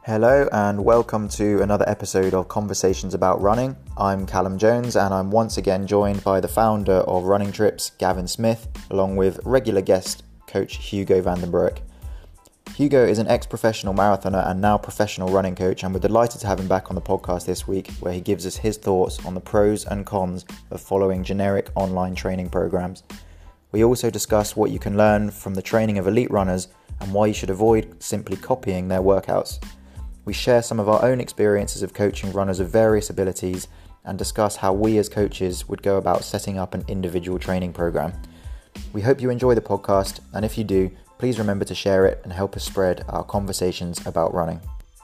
Hello and welcome to another episode of Conversations About Running. I'm Callum Jones and I'm once again joined by the founder of Running Trips, Gavin Smith, along with regular guest coach Hugo van den Broek. Hugo is an ex-professional marathoner and now professional running coach, and we're delighted to have him back on the podcast this week, where he gives us his thoughts on the pros and cons of following generic online training programs. We also discuss what you can learn from the training of elite runners and why you should avoid simply copying their workouts. We share some of our own experiences of coaching runners of various abilities and discuss how we as coaches would go about setting up an individual training program. We hope you enjoy the podcast, and if you do, please remember to share it and help us spread our conversations about running.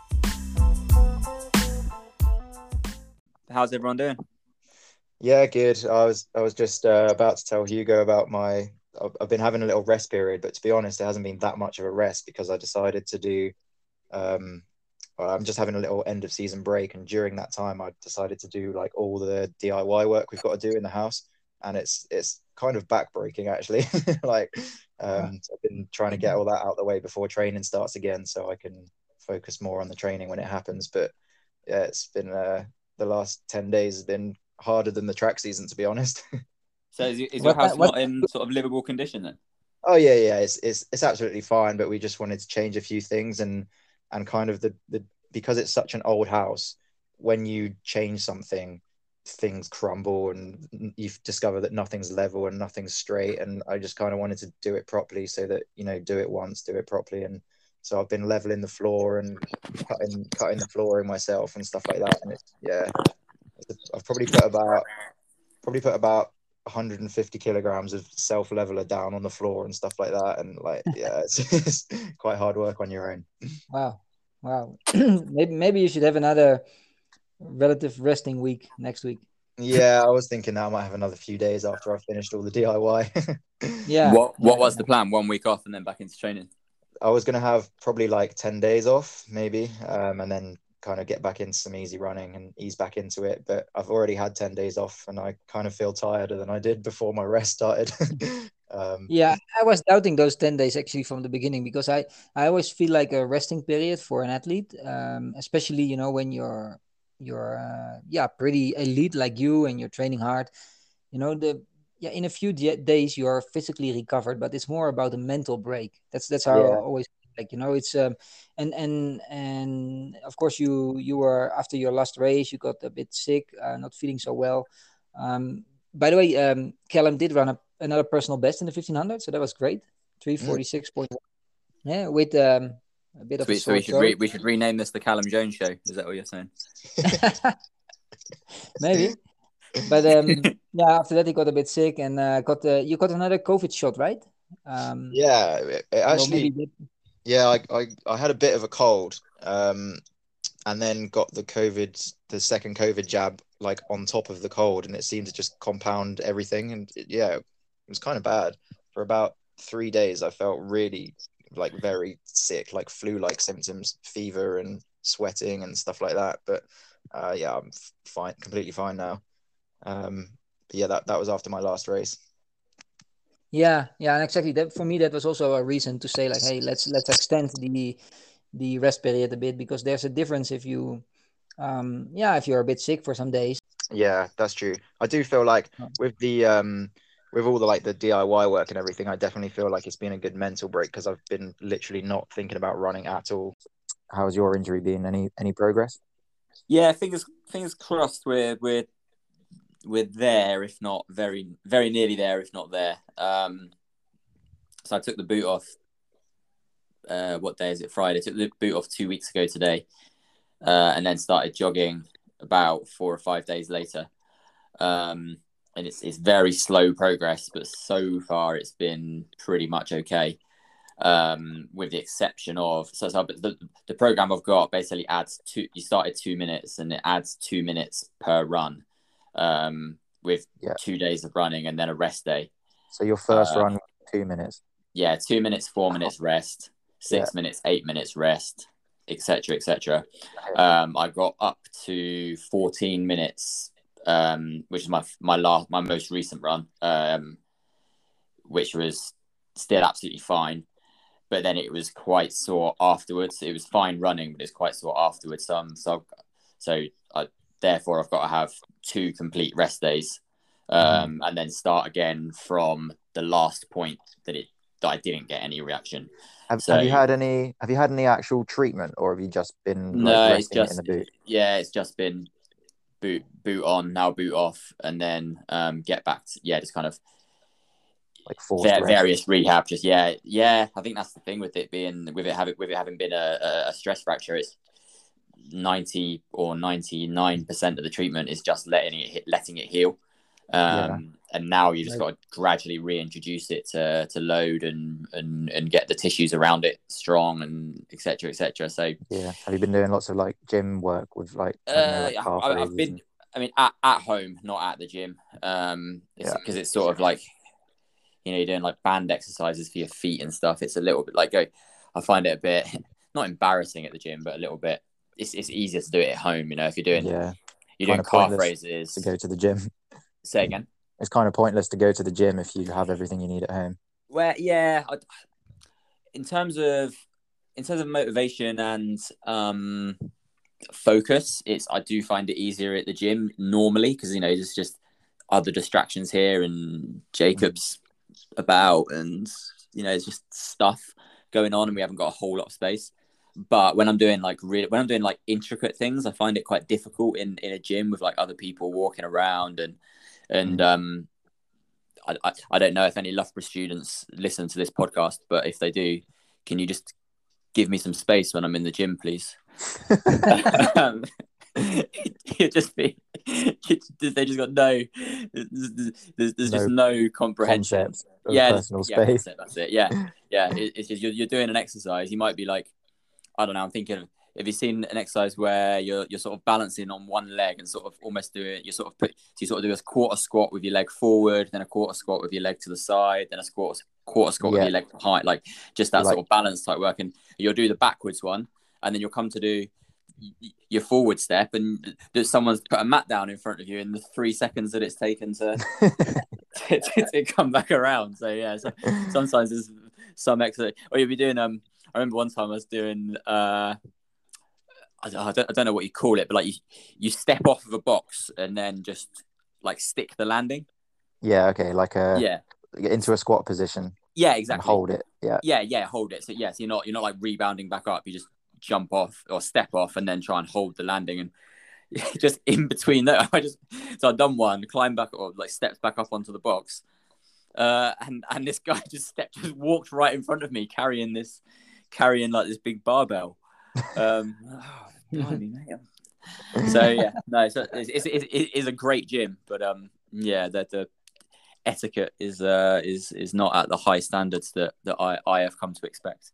How's everyone doing? Yeah, good. I was just about to tell Hugo about I've been having a little rest period, but to be honest, it hasn't been that much of a rest because I decided to do I'm just having a little end of season break, and during that time I decided to do like all the DIY work we've got to do in the house, and it's kind of backbreaking actually. So I've been trying to get all that out the way before training starts again so I can focus more on the training when it happens. But yeah, it's been the last 10 days has been harder than the track season, to be honest. So is your house not in sort of livable condition then? Oh yeah, it's absolutely fine, but we just wanted to change a few things and kind of the because it's such an old house, when you change something, things crumble and you discover that nothing's level and nothing's straight, and I just kind of wanted to do it properly so that, you know, do it once, do it properly. And so I've been leveling the floor and cutting the flooring myself and stuff like that, and I've probably put about 150 kilograms of self leveler down on the floor and stuff like that, and it's quite hard work on your own. Wow. maybe you should have another relative resting week next week. Yeah, I was thinking that I might have another few days after I've finished all the DIY. Yeah. What was the plan? 1 week off and then back into training? I was going to have probably like 10 days off maybe, and then kind of get back into some easy running and ease back into it. But I've already had 10 days off and I kind of feel tireder than I did before my rest started. Yeah, I was doubting those 10 days actually from the beginning, because I always feel like a resting period for an athlete, especially, you know, when you're pretty elite like you and you're training hard, you know, in a few days you're physically recovered, but it's more about a mental break. That's how I always, like, you know, it's and of course you were, after your last race you got a bit sick, not feeling so well. By the way, Callum did run another personal best in the 1500, so that was great. 3:46.1. Yeah, with a bit of a sore throat. We should rename this the Callum Jones Show. Is that what you're saying? Maybe. But yeah, after that he got a bit sick and you got another COVID shot, right? I had a bit of a cold, and then got the second COVID jab like on top of the cold, and it seemed to just compound everything. And it was kind of bad. For about 3 days I felt really like very sick, like flu-like symptoms, fever and sweating and stuff like that. But I'm fine, completely fine now. But yeah, that was after my last race. Yeah, and exactly. That for me, that was also a reason to say like, hey, let's extend the rest period a bit, because there's a difference if you if you're a bit sick for some days. Yeah, that's true. I do feel like with all the like the DIY work and everything, I definitely feel like it's been a good mental break, because I've been literally not thinking about running at all. How's your injury been? Any progress? Yeah, fingers crossed. We're there, if not very very nearly there, if not there. So I took the boot off. What day is it? Friday. I took the boot off 2 weeks ago today, and then started jogging about 4 or 5 days later. And it's very slow progress, but so far it's been pretty much okay. With the exception of the program I've got basically adds you start at 2 minutes and it adds 2 minutes per run, with 2 days of running and then a rest day. So your first run 2 minutes? Yeah, 2 minutes, 4 minutes rest, 6 minutes, 8 minutes rest, etc. I got up to 14 minutes, which is my most recent run, which was still absolutely fine. but then it was quite sore afterwards. It was fine running, but it's quite sore afterwards. Therefore I've got to have 2 complete rest days, and then start again from the last point that I didn't get any reaction. Have you had any actual treatment, or have you just been resting it in the boot? Yeah, it's just been boot on, now boot off, and then get back to, just kind of like various rehab. Just I think that's the thing with it having been a stress fracture. It's 90 or 99% of the treatment is just letting it heal. And now you just got to gradually reintroduce it to load and get the tissues around it strong, and etc. So have you been doing lots of like gym work with like I've been at home, not at the gym, because it's sort of like, you're doing like band exercises for your feet and stuff. It's a little bit like I find it a bit not embarrassing at the gym, but a little bit it's easier to do it at home, if you're doing calf raises to go to the gym. Say again. It's kind of pointless to go to the gym if you have everything you need at home. Well, in terms of motivation and focus, I do find it easier at the gym normally, because there's just other distractions here, and Jacob's about, and there's just stuff going on, and we haven't got a whole lot of space. But when I'm doing like intricate things, I find it quite difficult in a gym with like other people walking around, and I don't know if any Loughborough students listen to this podcast, but if they do, can you just give me some space when I'm in the gym, please? They just got no. There's just no comprehension. Personal space. That's it. Yeah. It's just you're doing an exercise. You might be like, I don't know. I'm thinking of, have you seen an exercise where you're sort of balancing on one leg and sort of almost do it? You sort of do a quarter squat with your leg forward, then a quarter squat with your leg to the side, then a quarter squat with your leg behind, like just that sort of balance type work. And you'll do the backwards one, and then you'll come to do your forward step, and someone's put a mat down in front of you in the 3 seconds that it's taken to to come back around. So sometimes there's some exercise, or you'll be doing I remember one time I was doing I don't know what you call it, but like you step off of a box and then just like stick the landing. Yeah, okay, like into a squat position. Yeah, exactly. And hold it. Yeah, hold it. So so you're not like rebounding back up. You just jump off or step off and then try and hold the landing, and just in between that, I've done one, climbed back or like stepped back up onto the box, and this guy just walked right in front of me carrying like this big barbell. Blimey, mate. So it is a great gym, but the etiquette is not at the high standards that I have come to expect.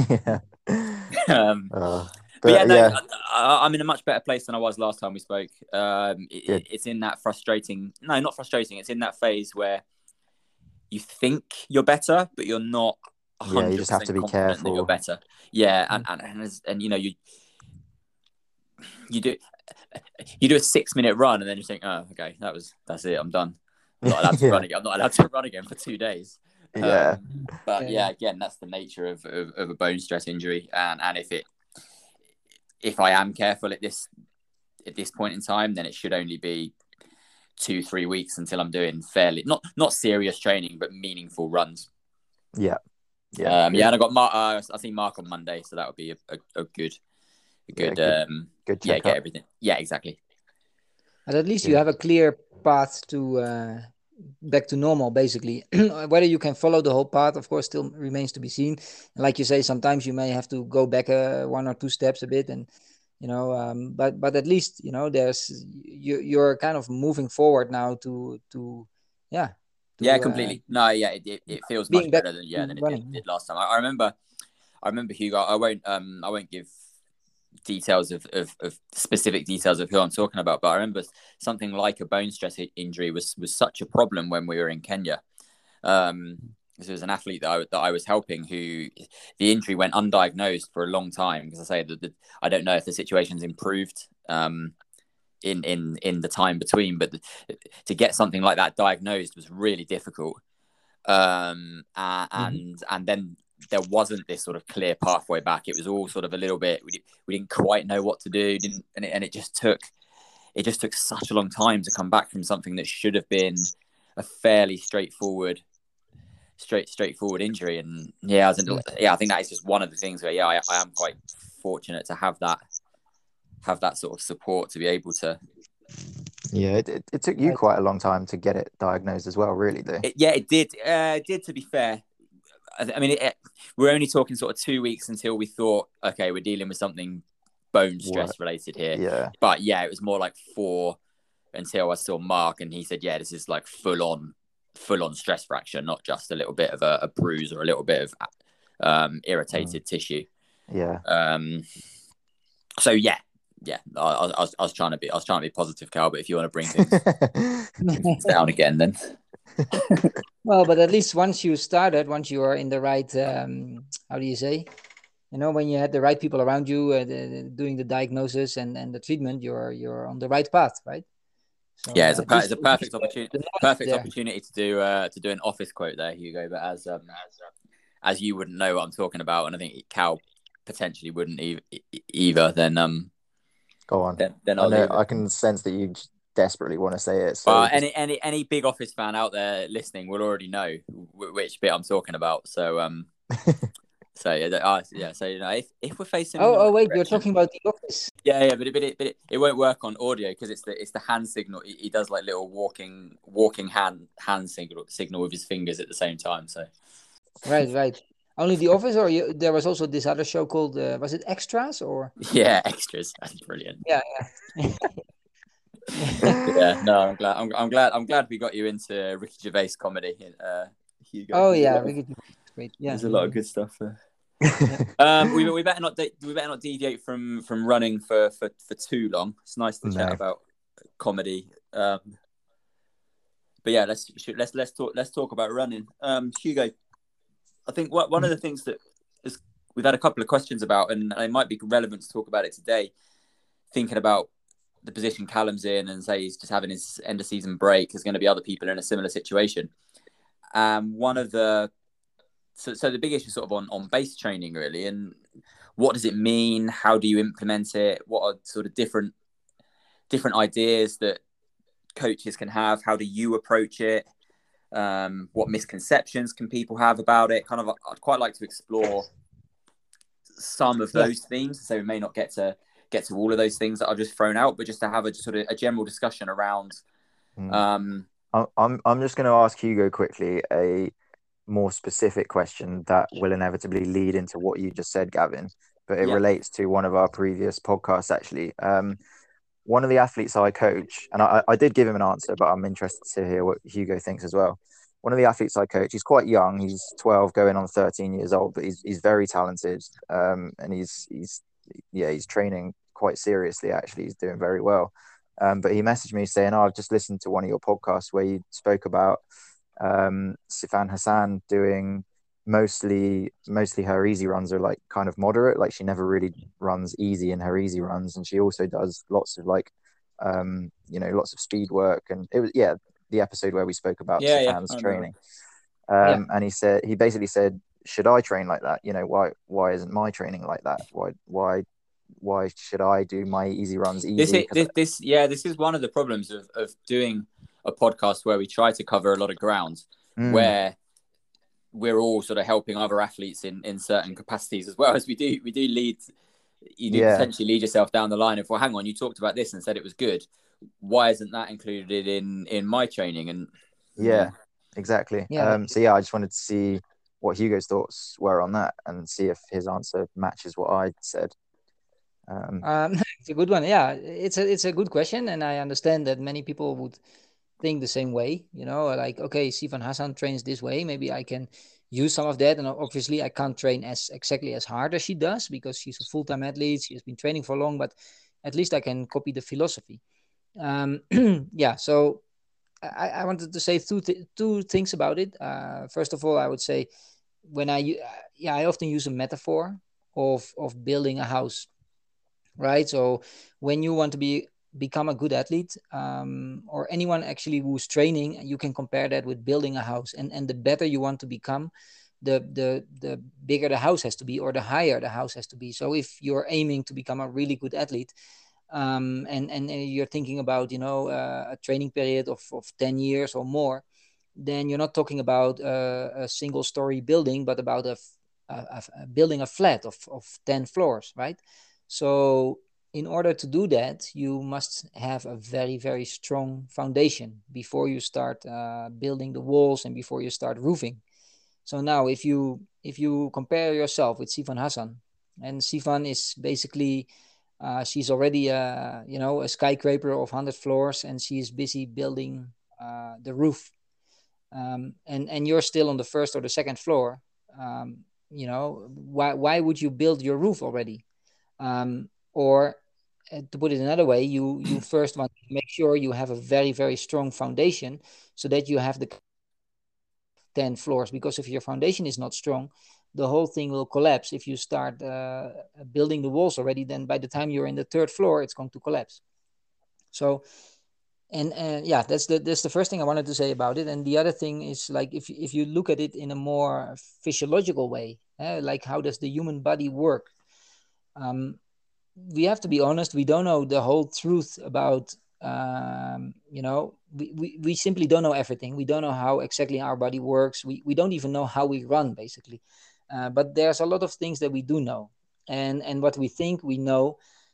I'm in a much better place than I was last time we spoke. It's in that not frustrating. It's in that phase where you think you're better, but you're not. 100% you just have to be careful that you're better. And you do a 6-minute run, and then you think, oh, okay, that's it, I'm done. I'm not allowed to run again. I'm not allowed to run again for 2 days. Again, that's the nature of a bone stress injury, and if I am careful at this point in time, then it should only be 2-3 weeks until I'm doing fairly not serious training, but meaningful runs. And I got Mark. I see Mark on Monday, so that would be a good good get everything. Yeah, exactly. And at least you have a clear path to back to normal, basically. Whether you can follow the whole path, of course, still remains to be seen. And like you say, sometimes you may have to go back 1 or 2 steps a bit, and but at least there's you're kind of moving forward now to completely. It feels much better than it did last time. I remember Hugo. I won't give details of specific details of who I'm talking about, but I remember something like a bone stress injury was such a problem when we were in Kenya. There was an athlete that I was helping who the injury went undiagnosed for a long time, because I say that I don't know if the situation's improved in the time between, but to get something like that diagnosed was really difficult. And then there wasn't this sort of clear pathway back. It was all sort of a little bit, we didn't quite know what to do, and it just took such a long time to come back from something that should have been a fairly straightforward injury. And I think that is just one of the things where I am quite fortunate to have that sort of support to be able to. Yeah, it took you quite a long time to get it diagnosed as well, really, though. It did. It did, to be fair. I mean, we're only talking sort of 2 weeks until we thought, okay, we're dealing with something bone stress related here. Yeah. But it was more like 4 until I saw Mark, and he said, this is like full on stress fracture, not just a little bit of a bruise or a little bit of irritated tissue. Yeah. So I was trying to be positive, Cal, but if you want to bring things down again, then. Well, but at least once you are in the right, how do you say? When you had the right people around you doing the diagnosis and the treatment, you're on the right path, right? So, it's a perfect opportunity. Perfect opportunity to do an office quote there, Hugo. But as you wouldn't know what I'm talking about, and I think Cal potentially wouldn't either. Then go on. Then I can sense that you desperately want to say it. So any big Office fan out there listening will already know which bit I'm talking about. So So if we're facing wait, you're talking about the Office. But it won't work on audio because it's the hand signal. He does like little walking hand signal with his fingers at the same time. So right. Only the Office, or there was also this other show called was it Extras or? Yeah, Extras. That's brilliant. Yeah. No, I'm glad we got you into Ricky Gervais comedy. Hugo. Oh yeah, Ricky Gervais, great. Yeah, there's a lot of good stuff there. We better not deviate from running for too long. It's nice to chat about comedy. But let's talk about running. Hugo, I think one of the things that we've had a couple of questions about, and it might be relevant to talk about it today, thinking about the position Callum's in, and say he's just having his end of season break. There's going to be other people in a similar situation. One of the So the big issue is sort of on base training, really, and what does it mean? How do you implement it? What are sort of different ideas that coaches can have? How do you approach it? What misconceptions can people have about it? Kind of, I'd quite like to explore some of those themes. So we may not get to all of those things that I've just thrown out, but just to have a sort of a general discussion around. I'm just going to ask Hugo quickly a more specific question that will inevitably lead into what you just said, Gavin, but it relates to one of our previous podcasts, actually. One of the athletes I coach, and I did give him an answer, but I'm interested to hear what Hugo thinks as well. One of the athletes I coach, he's quite young. He's 12 going on 13 years old, but he's very talented. And he's training quite seriously, actually. He's doing very well. But he messaged me saying, I've just listened to one of your podcasts where you spoke about Sifan Hassan doing mostly her easy runs are like kind of moderate, like she never really runs easy in her easy runs, and she also does lots of like lots of speed work. And it was the episode where we spoke about Sifan's training. And he basically said, should I train like that? Why isn't my training like that? Why should I do my easy runs easy? This is one of the problems of doing a podcast where we try to cover a lot of ground, where we're all sort of helping other athletes in certain capacities, as well as we do lead. You do potentially lead yourself down the line of, well, hang on, you talked about this and said it was good. Why isn't that included in my training? And exactly. Yeah. I just wanted to see what Hugo's thoughts were on that and see if his answer matches what I said. It's a good one. Yeah, it's a good question, and I understand that many people would think the same way. Like, okay, Sifan Hassan trains this way, maybe I can use some of that. And obviously I can't train exactly as hard as she does because she's a full-time athlete. She has been training for long, but at least I can copy the philosophy. So I wanted to say two things about it. First of all, I would say when I often use a metaphor of building a house, right? So when you want to become a good athlete, or anyone actually who's training, you can compare that with building a house. And the better you want to become, the bigger the house has to be, or the higher the house has to be. So if you're aiming to become a really good athlete, and you're thinking about, a training period of 10 years or more, then you're not talking about a single story building, but about building a flat of 10 floors, right? So in order to do that, you must have a very, very strong foundation before you start building the walls and before you start roofing. So now if you compare yourself with Sifan Hassan, and Sifan is basically she's already a skyscraper of 100 floors, and she's busy building the roof, and you're still on the first or the second floor. Why would you build your roof already? Or to put it another way, you first want to make sure you have a very, very strong foundation, so that you have the 10 floors. Because if your foundation is not strong, the whole thing will collapse. If you start building the walls already, then by the time you're in the third floor, it's going to collapse. So, and yeah, that's the first thing I wanted to say about it. And the other thing is, like, if you look at it in a more physiological way, like how does the human body work? We have to be honest, we don't know the whole truth about we simply don't know everything. We don't know how exactly our body works. We don't even know how we run, basically. But there's a lot of things that we do know, and what we think we know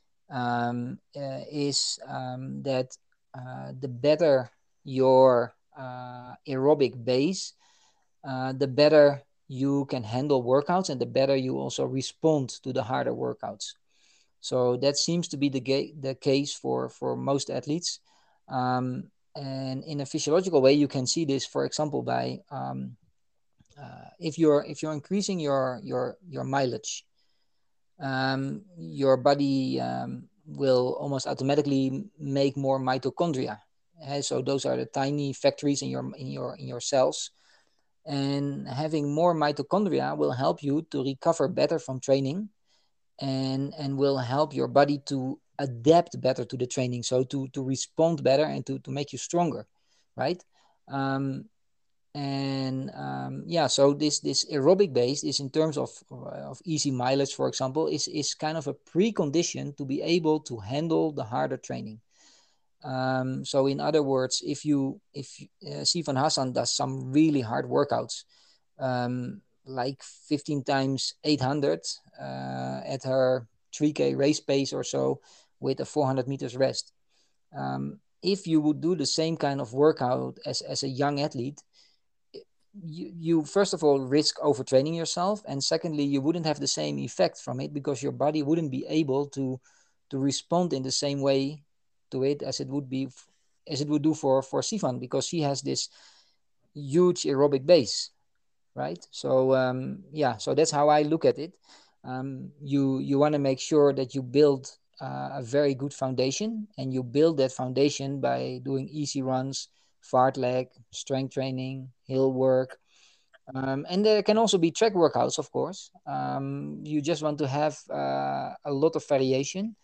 is that the better your aerobic base, the better you can handle workouts, and the better you also respond to the harder workouts. So that seems to be the case for most athletes. And in a physiological way, you can see this, for example, by if you're increasing your mileage, your body will almost automatically make more mitochondria. So those are the tiny factories in your cells, and having more mitochondria will help you to recover better from training, and will help your body to adapt better to the training, so to respond better and to make you stronger, right? So this aerobic base is, in terms of easy mileage, for example, is kind of a precondition to be able to handle the harder training. So in other words, if Sifan Hassan does some really hard workouts, like 15 times 800 at her 3K race pace or so, with a 400 meters rest. If you would do the same kind of workout as a young athlete, you first of all risk overtraining yourself, and secondly, you wouldn't have the same effect from it, because your body wouldn't be able to respond in the same way to it as it would do for Sifan, because she has this huge aerobic base, right? So so that's how I look at it. You want to make sure that you build a very good foundation, and you build that foundation by doing easy runs, fartlek, strength training, hill work, and there can also be track workouts, of course. You just want to have a lot of variation,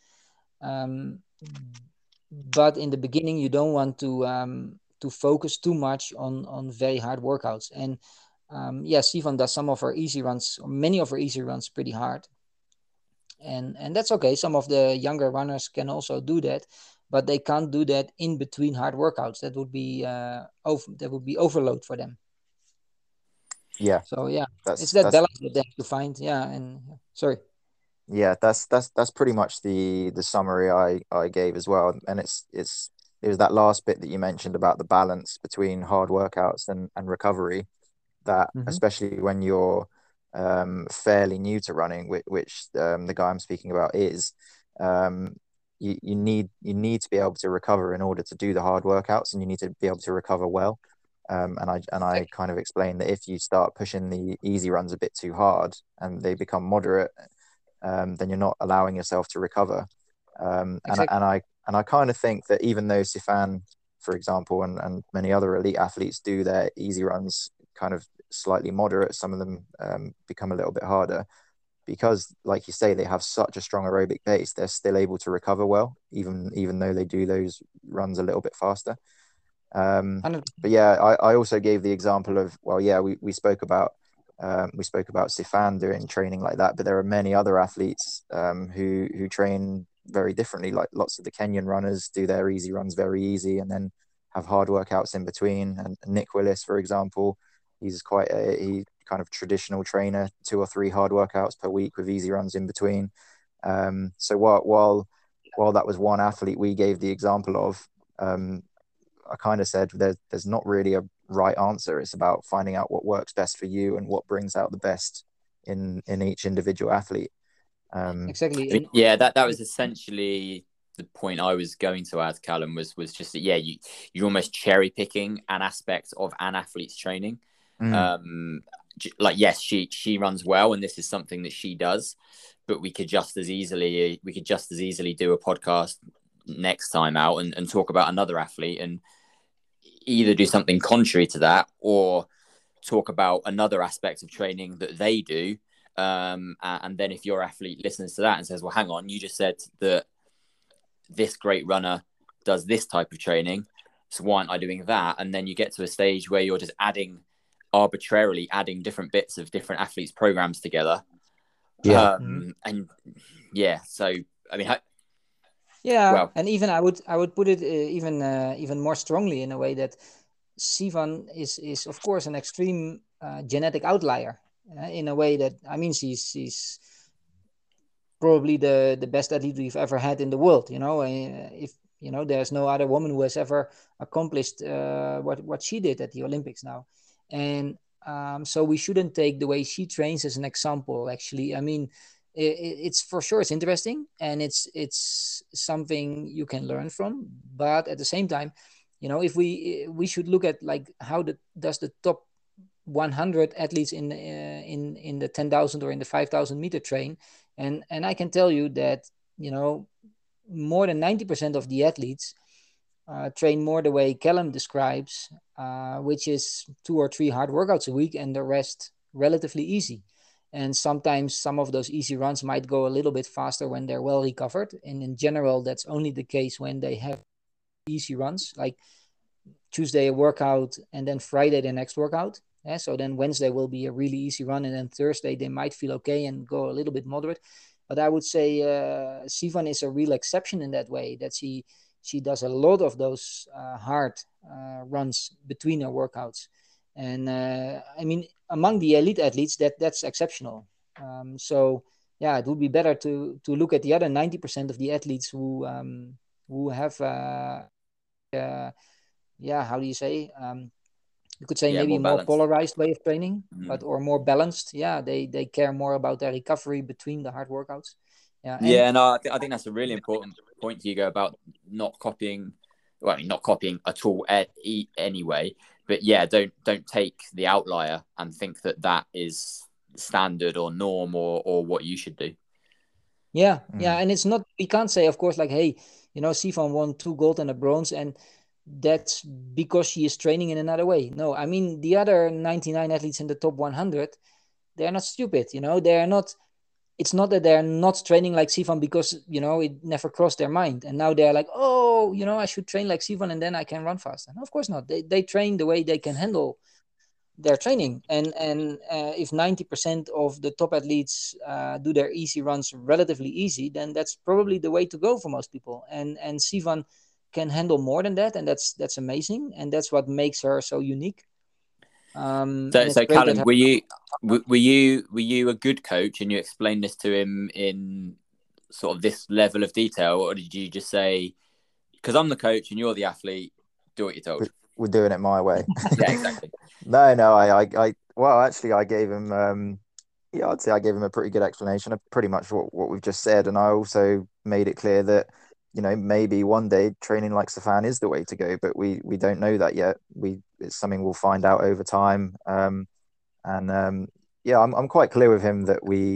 but in the beginning you don't want to focus too much on very hard workouts. And Sifan does some of her easy runs, or many of her easy runs, pretty hard, and that's okay. Some of the younger runners can also do that, but they can't do that in between hard workouts. That would be overload for them. Yeah. So it's that balance that they have to find. Yeah, and sorry. Yeah, that's pretty much the summary I gave as well. And it was that last bit that you mentioned about the balance between hard workouts and recovery, that especially when you're fairly new to running, which the guy I'm speaking about is, you need to be able to recover in order to do the hard workouts, and you need to be able to recover well. And I kind of explained that if you start pushing the easy runs a bit too hard and they become moderate, then you're not allowing yourself to recover. Exactly. And I kind of think that even though Sifan, for example, and many other elite athletes do their easy runs kind of slightly moderate, some of them become a little bit harder, because, like you say, they have such a strong aerobic base, they're still able to recover well, even though they do those runs a little bit faster. But yeah, I also gave the example of, well, yeah, we spoke about We spoke about Sifan doing training like that, but there are many other athletes who train very differently. Like lots of the Kenyan runners do their easy runs very easy and then have hard workouts in between. And Nick Willis, for example, he's he kind of traditional trainer, 2 or 3 hard workouts per week with easy runs in between. So while that was one athlete we gave the example of, I kind of said there's not really a right answer. It's about finding out what works best for you and what brings out the best in each individual athlete. Exactly. I mean, yeah, that was essentially the point I was going to add, Callum, was just that, yeah, you're almost cherry picking an aspect of an athlete's training. Like, yes, she runs well, and this is something that she does, but we could just as easily do a podcast next time out and talk about another athlete and either do something contrary to that or talk about another aspect of training that they do. And then if your athlete listens to that and says, well, hang on, you just said that this great runner does this type of training, so why aren't I doing that? And then you get to a stage where you're just arbitrarily adding different bits of different athletes' programs together. Yeah. And yeah, so I mean, and even I would put it even more strongly in a way that Sivan is of course an extreme genetic outlier in a way that, I mean, she's probably the best athlete we've ever had in the world. If there's no other woman who has ever accomplished what she did at the Olympics now, and so we shouldn't take the way she trains as an example. Actually, I mean, it's for sure it's interesting and it's something you can learn from, but at the same time, if we should look at like how does the top 100 athletes in the 10,000 or in the 5,000 meter train, and I can tell you that more than 90% of the athletes train more the way Callum describes, which is 2 or 3 hard workouts a week and the rest relatively easy. And sometimes some of those easy runs might go a little bit faster when they're well recovered. And in general, that's only the case when they have easy runs, like Tuesday a workout and then Friday the next workout. Yeah, so then Wednesday will be a really easy run, and then Thursday they might feel okay and go a little bit moderate. But I would say Sivan is a real exception in that way, that she does a lot of those hard runs between her workouts. And I mean, among the elite athletes, that's exceptional. So yeah, it would be better to look at the other 90% of the athletes who have how do you say, you could say maybe more polarized way of training, or more balanced. Yeah, they care more about their recovery between the hard workouts. No, I think that's a really important point, Hugo, about not copying. Well, I mean, not copying at all anyway. But yeah, don't take the outlier and think that is standard or norm or what you should do. Yeah, and it's not. We can't say, of course, like, hey, Sivan won 2 gold and a bronze, and that's because she is training in another way. No, I mean, the other 99 athletes in the top 100, they're not stupid. They're not. It's not that they're not training like Sivan because, it never crossed their mind. And now they're like, oh, I should train like Sivan and then I can run faster. No, of course not. They train the way they can handle their training. And if 90% of the top athletes do their easy runs relatively easy, then that's probably the way to go for most people. And Sivan can handle more than that. And that's amazing. And that's what makes her so unique. So Callum, were you a good coach and you explained this to him in sort of this level of detail, or did you just say, because I'm the coach and you're the athlete, do what you're told? We're doing it my way. Yeah, exactly. No, I gave him I'd say I gave him a pretty good explanation of pretty much what we've just said, and I also made it clear that maybe one day training like Sifan is the way to go, but we don't know that yet. It's something we'll find out over time. I'm quite clear with him that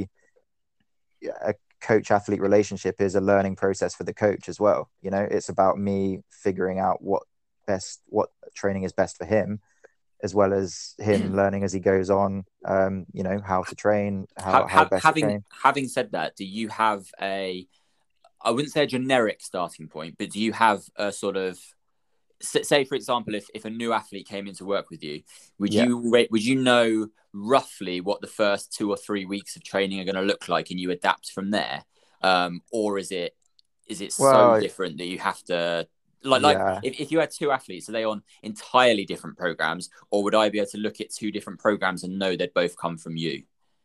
a coach-athlete relationship is a learning process for the coach as well. It's about me figuring out what training is best for him, as well as him learning as he goes on. How to train, how best to train. Having said that, do you have I wouldn't say a generic starting point, but do you have a sort of, say for example, if a new athlete came in to work with you, would Yeah. you know roughly what the first 2 or 3 weeks of training are going to look like, and you adapt from there? Or is it so Well, different that you have to like yeah. if you had two athletes, are they on entirely different programs, or would I be able to look at two different programs and know they'd both come from you?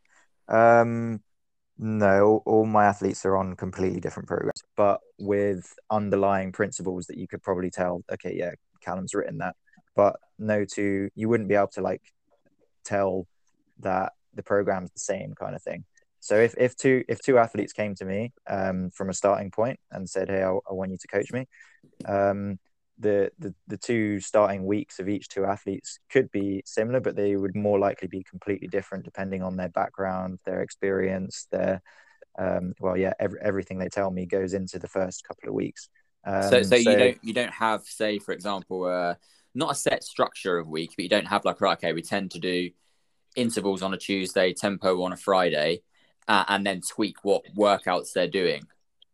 No, all my athletes are on completely different programs, but with underlying principles that you could probably tell, okay, yeah, Callum's written that. But no two, you wouldn't be able to like tell that the program's the same kind of thing. So if two athletes came to me from a starting point and said, "Hey, I want you to coach me," um, the two starting weeks of each two athletes could be similar, but they would more likely be completely different depending on their background, their experience, their well, yeah, everything they tell me goes into the first couple of weeks. So So you don't have, say for example, not a set structure of week, but you don't have like, right, okay, we tend to do intervals on a Tuesday, tempo on a Friday, and then tweak what workouts they're doing.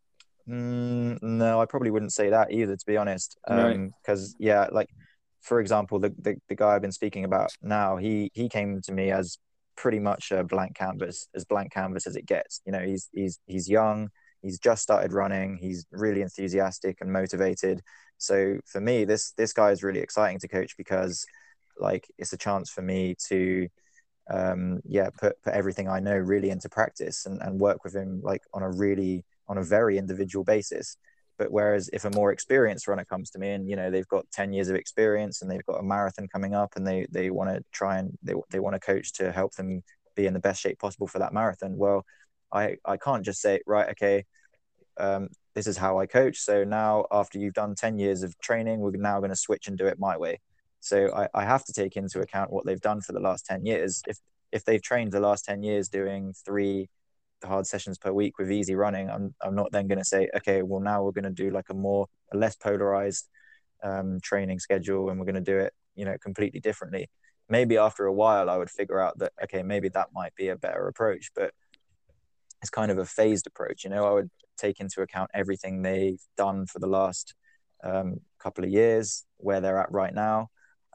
No, I probably wouldn't say that either, to be honest. Right. Because yeah, like for example, the guy I've been speaking about now, he came to me as pretty much a blank canvas, as blank canvas as it gets. You know, he's young, he's just started running, he's really enthusiastic and motivated. So for me, this guy is really exciting to coach because like it's a chance for me to yeah, put everything I know really into practice and work with him like on a very individual basis. But whereas if a more experienced runner comes to me and, you know, they've got 10 years of experience and they've got a marathon coming up and they want to try and they want a coach to help them be in the best shape possible for that marathon. Well, I can't just say, right, okay, this is how I coach. So now after you've done 10 years of training, we're now going to switch and do it my way. So I have to take into account what they've done for the last 10 years. If they've trained the last 10 years doing 3 hard sessions per week with easy running, I'm not then going to say, okay, well now we're going to do like a less polarized training schedule and we're going to do it, you know, completely differently. Maybe after a while I would figure out that, okay, maybe that might be a better approach, but it's kind of a phased approach. You know, I would take into account everything they've done for the last couple of years, where they're at right now.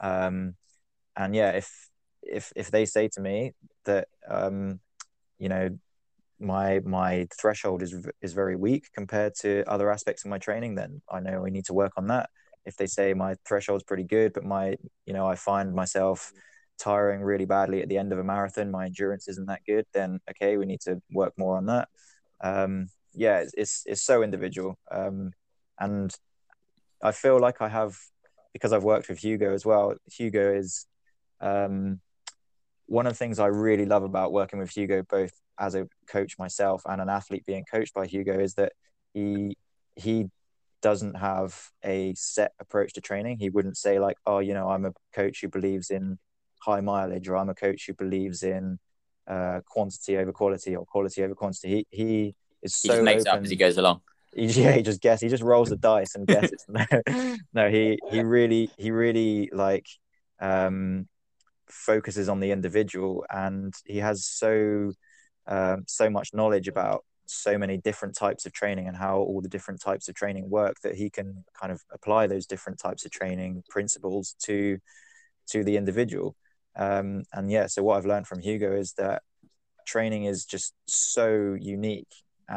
And yeah, if they say to me that you know, my threshold is very weak compared to other aspects of my training, then I know we need to work on that. If they say my threshold's pretty good, but I find myself tiring really badly at the end of a marathon, my endurance isn't that good, then okay, we need to work more on that. Yeah, it's so individual. And I feel like I have, because I've worked with Hugo as well. Hugo is one of the things I really love about working with Hugo, both as a coach myself and an athlete being coached by Hugo, is that he doesn't have a set approach to training. He wouldn't say like, oh, you know, I'm a coach who believes in high mileage, or I'm a coach who believes in quantity over quality or quality over quantity. He is He just so makes it up as he open. goes along. He just rolls the dice and guesses. No, he really like focuses on the individual, and he has so much knowledge about so many different types of training and how all the different types of training work, that he can kind of apply those different types of training principles to the individual. And yeah, so what I've learned from Hugo is that training is just so unique,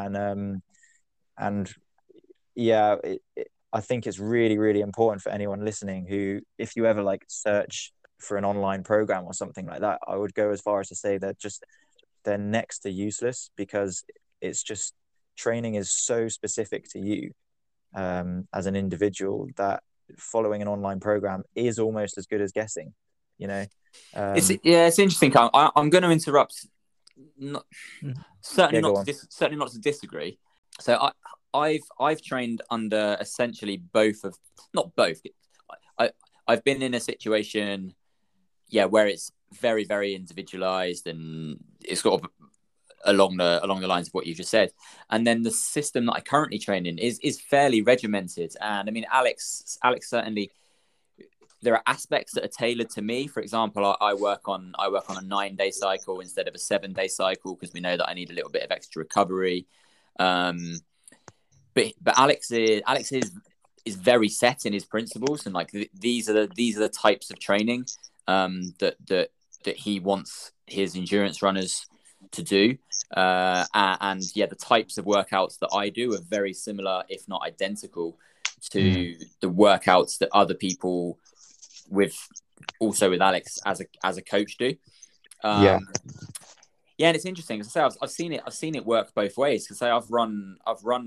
and yeah, I think it's really, really important for anyone listening who, if you ever like search for an online program or something like that, I would go as far as to say that they're next to useless, because it's just, training is so specific to you as an individual, that following an online program is almost as good as guessing, you know. It's interesting. I'm going to interrupt. Not, certainly yeah, certainly not to disagree. So I've trained under essentially not both. I've been in a situation, yeah, where it's very, very individualized, and it's sort of along the lines of what you just said. And then the system that I currently train in is fairly regimented. And I mean, Alex certainly, there are aspects that are tailored to me. For example, I work on a 9-day cycle instead of a 7-day cycle, because we know that I need a little bit of extra recovery. But Alex is is very set in his principles, and like these are the types of training that he wants his endurance runners to do. And yeah, the types of workouts that I do are very similar, if not identical, to the workouts that other people with Alex as a coach do. Yeah, and it's interesting. As I say, I've seen it work both ways. Because I've run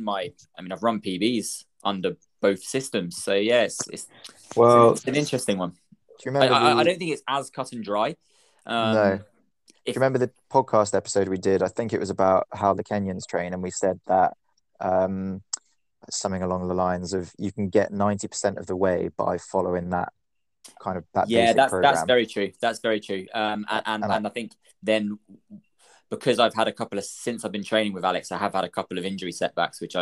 PBs under both systems. So yeah, it's an interesting one. Do you remember? I don't think it's as cut and dry. No. Do you remember the podcast episode we did? I think it was about how the Kenyans train, and we said that something along the lines of you can get 90% of the way by following that kind of basic program. That's very true. That's very true. And I think then, because I've had since I've been training with Alex, I have had a couple of injury setbacks, which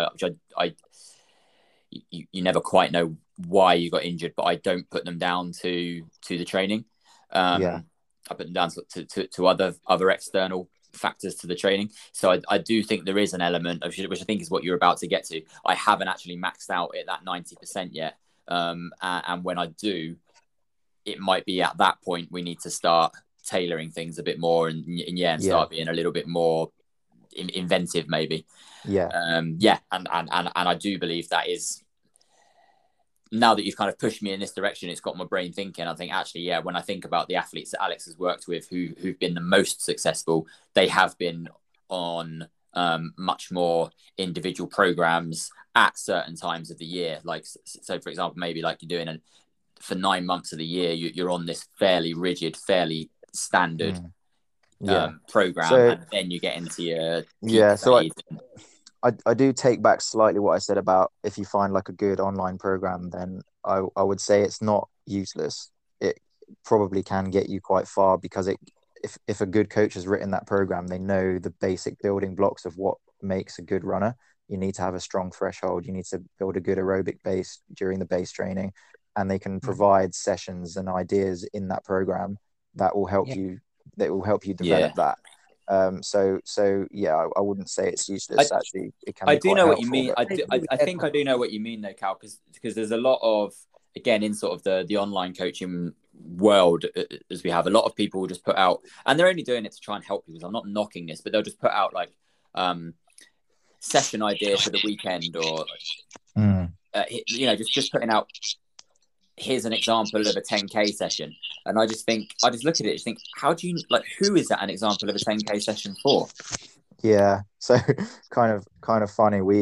you never quite know why you got injured, but I don't put them down to the training. I put them down to other external factors to the training. So I do think there is an element of, which I think is what you're about to get to. I haven't actually maxed out at that 90% yet. And when I do, it might be at that point we need to start tailoring things a bit more and start being a little bit more inventive, maybe. And I do believe that is, now that you've kind of pushed me in this direction, it's got my brain thinking. I think actually, when I think about the athletes that Alex has worked with who've been the most successful, they have been on much more individual programs at certain times of the year. Like, so for example, maybe like you're doing for 9 months of the year, you're on this fairly rigid, fairly standard program, and then you get into your so I do take back slightly what I said about if you find like a good online program, then I would say it's not useless. It probably can get you quite far, because if a good coach has written that program, they know the basic building blocks of what makes a good runner. You need to have a strong threshold. You need to build a good aerobic base during the base training, and they can provide sessions and ideas in that program that will help you. That will help you develop that. I wouldn't say it's useless. Actually, it can. I do know what you mean. I think I do know what you mean, though, Cal, because there's a lot of, again, in sort of the online coaching world, as we have, a lot of people will just put out, and they're only doing it to try and help people. So I'm not knocking this, but they'll just put out like session idea for the weekend, or just putting out, here's an example of a 10K session. And I just look at it and think, how do you, like, who is that an example of a 10K session for? Yeah. So kind of funny. We,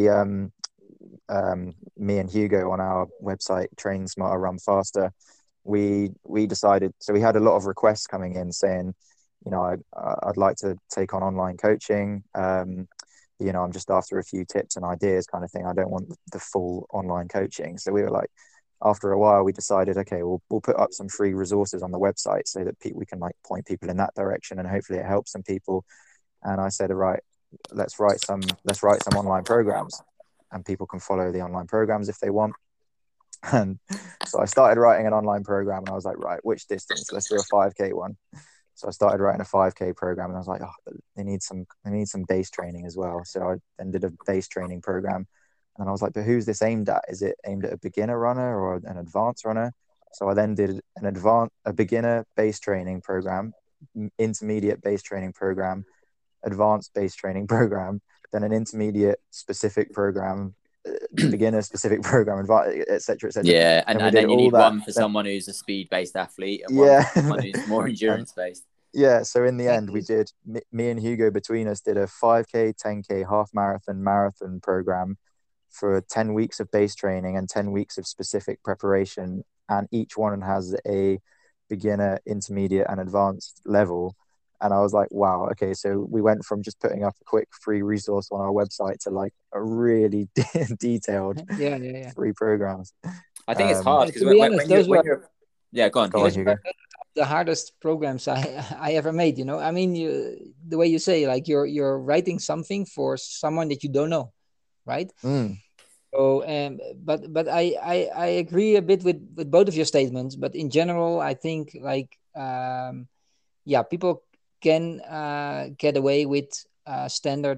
me and Hugo on our website, Train Smarter, Run Faster, we decided, so we had a lot of requests coming in saying, I'd like to take on online coaching. I'm just after a few tips and ideas kind of thing. I don't want the full online coaching. So we were like, after a while, we decided, okay, we'll put up some free resources on the website so that we can like point people in that direction, and hopefully it helps some people. And I said, right, let's write some online programs, and people can follow the online programs if they want. And so I started writing an online program, and I was like, right, which distance? Let's do a 5K one. So I started writing a 5K program, and I was like, but they need some base training as well. So I then did a base training program. And I was like, but who's this aimed at? Is it aimed at a beginner runner or an advanced runner? So I then did a beginner base training program, intermediate base training program, advanced base training program, then an intermediate specific program, beginner specific program, et cetera, et cetera. Yeah, and then you need one for someone who's a speed-based athlete, and one for someone who's more endurance-based. Yeah, so in the end, we did, me and Hugo between us did a 5K, 10K, half marathon program for 10 weeks of base training and 10 weeks of specific preparation. And each one has a beginner, intermediate, and advanced level. And I was like, wow, okay. So we went from just putting up a quick free resource on our website to like a really detailed free programs. I think it's hard because when you're... Yeah, go on. Hugo. The hardest programs I ever made, I mean, the way you say, like you're writing something for someone that you don't know, right? So, but I agree a bit with both of your statements. But in general, I think like people can get away with standard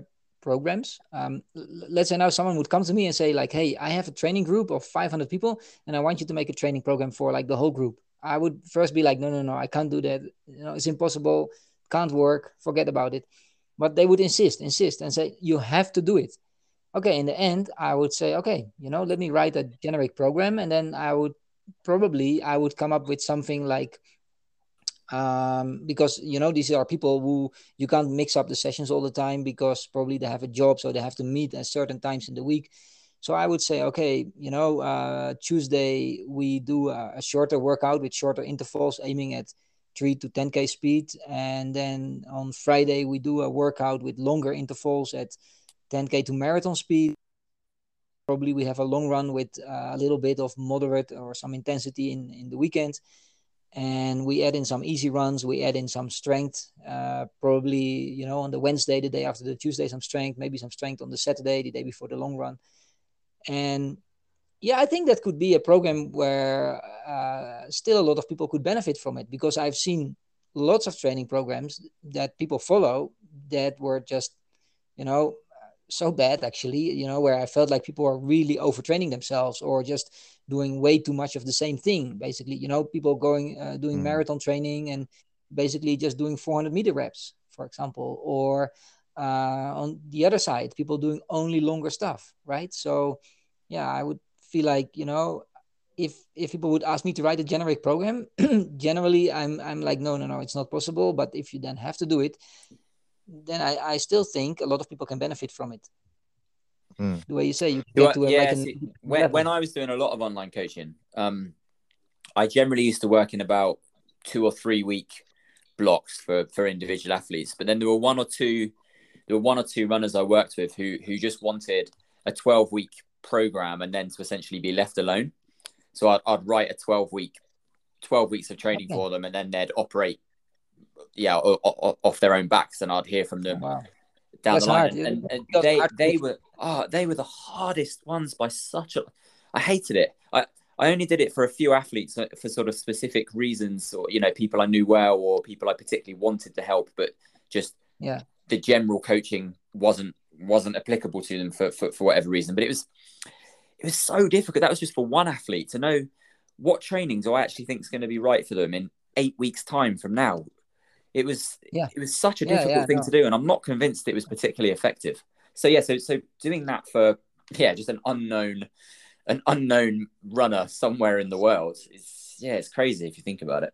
programs. Let's say now someone would come to me and say like, hey, I have a training group of 500 people and I want you to make a training program for like the whole group. I would first be like, no, I can't do that. It's impossible. Can't work. Forget about it. But they would insist and say, you have to do it. Okay. In the end, I would say, okay, let me write a generic program. And then I would come up with something like, because these are people who you can't mix up the sessions all the time because probably they have a job, so they have to meet at certain times in the week. So I would say, okay, Tuesday we do a shorter workout with shorter intervals aiming at 3 to 10k speed, and then on Friday we do a workout with longer intervals at 10k to marathon speed. Probably we have a long run with a little bit of moderate or some intensity in the weekend. And we add in some easy runs. We add in some strength, probably, on the Wednesday, the day after the Tuesday, some strength, maybe some strength on the Saturday, the day before the long run. And yeah, I think that could be a program where still a lot of people could benefit from it, because I've seen lots of training programs that people follow that were just, so bad actually, where I felt like people are really overtraining themselves or just doing way too much of the same thing. Basically, people doing marathon training and basically just doing 400-meter reps, for example, or on the other side, people doing only longer stuff, right? So yeah, I would feel like, if people would ask me to write a generic program, generally I'm like, no, it's not possible. But if you then have to do it, then I still think a lot of people can benefit from it. The way you say, you get to when I was doing a lot of online coaching, I generally used to work in about 2 or 3 week blocks for individual athletes. But then there were one or two runners I worked with who just wanted a 12-week program and then to essentially be left alone. So I'd write a 12 weeks of training for them, and then they'd operate off their own backs, and I'd hear from them down the line. And they were the hardest ones by such a. I hated it. I only did it for a few athletes for sort of specific reasons, or people I knew well or people I particularly wanted to help, but just the general coaching wasn't applicable to them for whatever reason. But it was so difficult. That was just for one athlete to know what training do I actually think is going to be right for them in 8 weeks' time from now. It was such a difficult thing to do, and I'm not convinced it was particularly effective. So so doing that for just an unknown runner somewhere in the world is it's crazy if you think about it.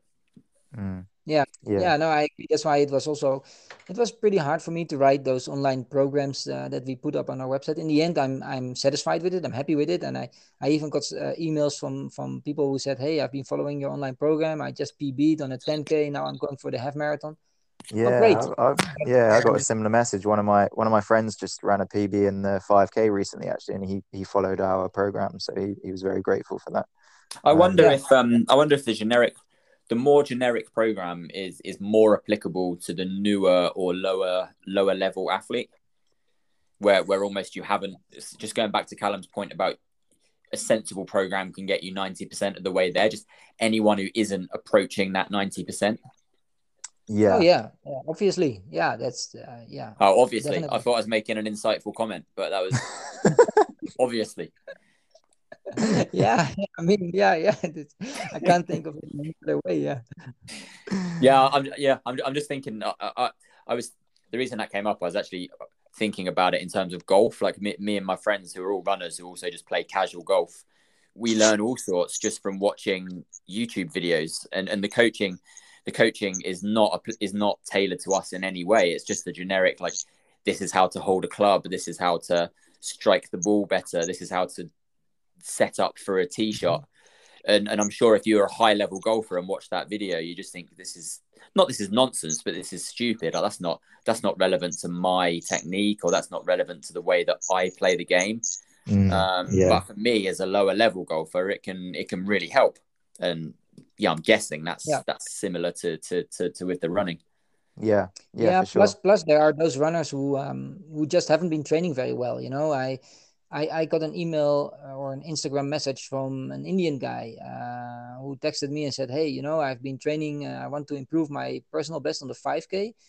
No, I agree. That's why it was pretty hard for me to write those online programs that we put up on our website. In the end, I'm satisfied with it. I'm happy with it, and I even got emails from people who said, "Hey, I've been following your online program. I just PB'd on a 10k. Now I'm going for the half marathon." Great. I got a similar message. One of my friends just ran a PB in the 5k recently, actually, and he followed our program, so he was very grateful for that. I wonder if the more generic program is more applicable to the newer or lower level athlete, where almost you haven't, just going back to Callum's point about a sensible program can get you 90% of the way there, just anyone who isn't approaching that 90%. Obviously, that's obviously definitely. I thought I was making an insightful comment, but that was obviously. I mean, I can't think of it any other way. I'm just thinking. I was, the reason that came up, I was actually thinking about it in terms of golf. Like me and my friends who are all runners who also just play casual golf, we learn all sorts just from watching YouTube videos, and the coaching is not tailored to us in any way. It's just the generic, like, this is how to hold a club, this is how to strike the ball better, this is how to set up for a tee shot. And I'm sure if you're a high level golfer and watch that video, you just think this is nonsense, but this is stupid. Like, that's not relevant to my technique, or that's not relevant to the way that I play the game. But for me as a lower level golfer, it can really help. And I'm guessing that's similar to with the running. For sure. Plus there are those runners who just haven't been training very well. I got an email or an Instagram message from an Indian guy who texted me and said, "Hey, I've been training. I want to improve my personal best on the 5K,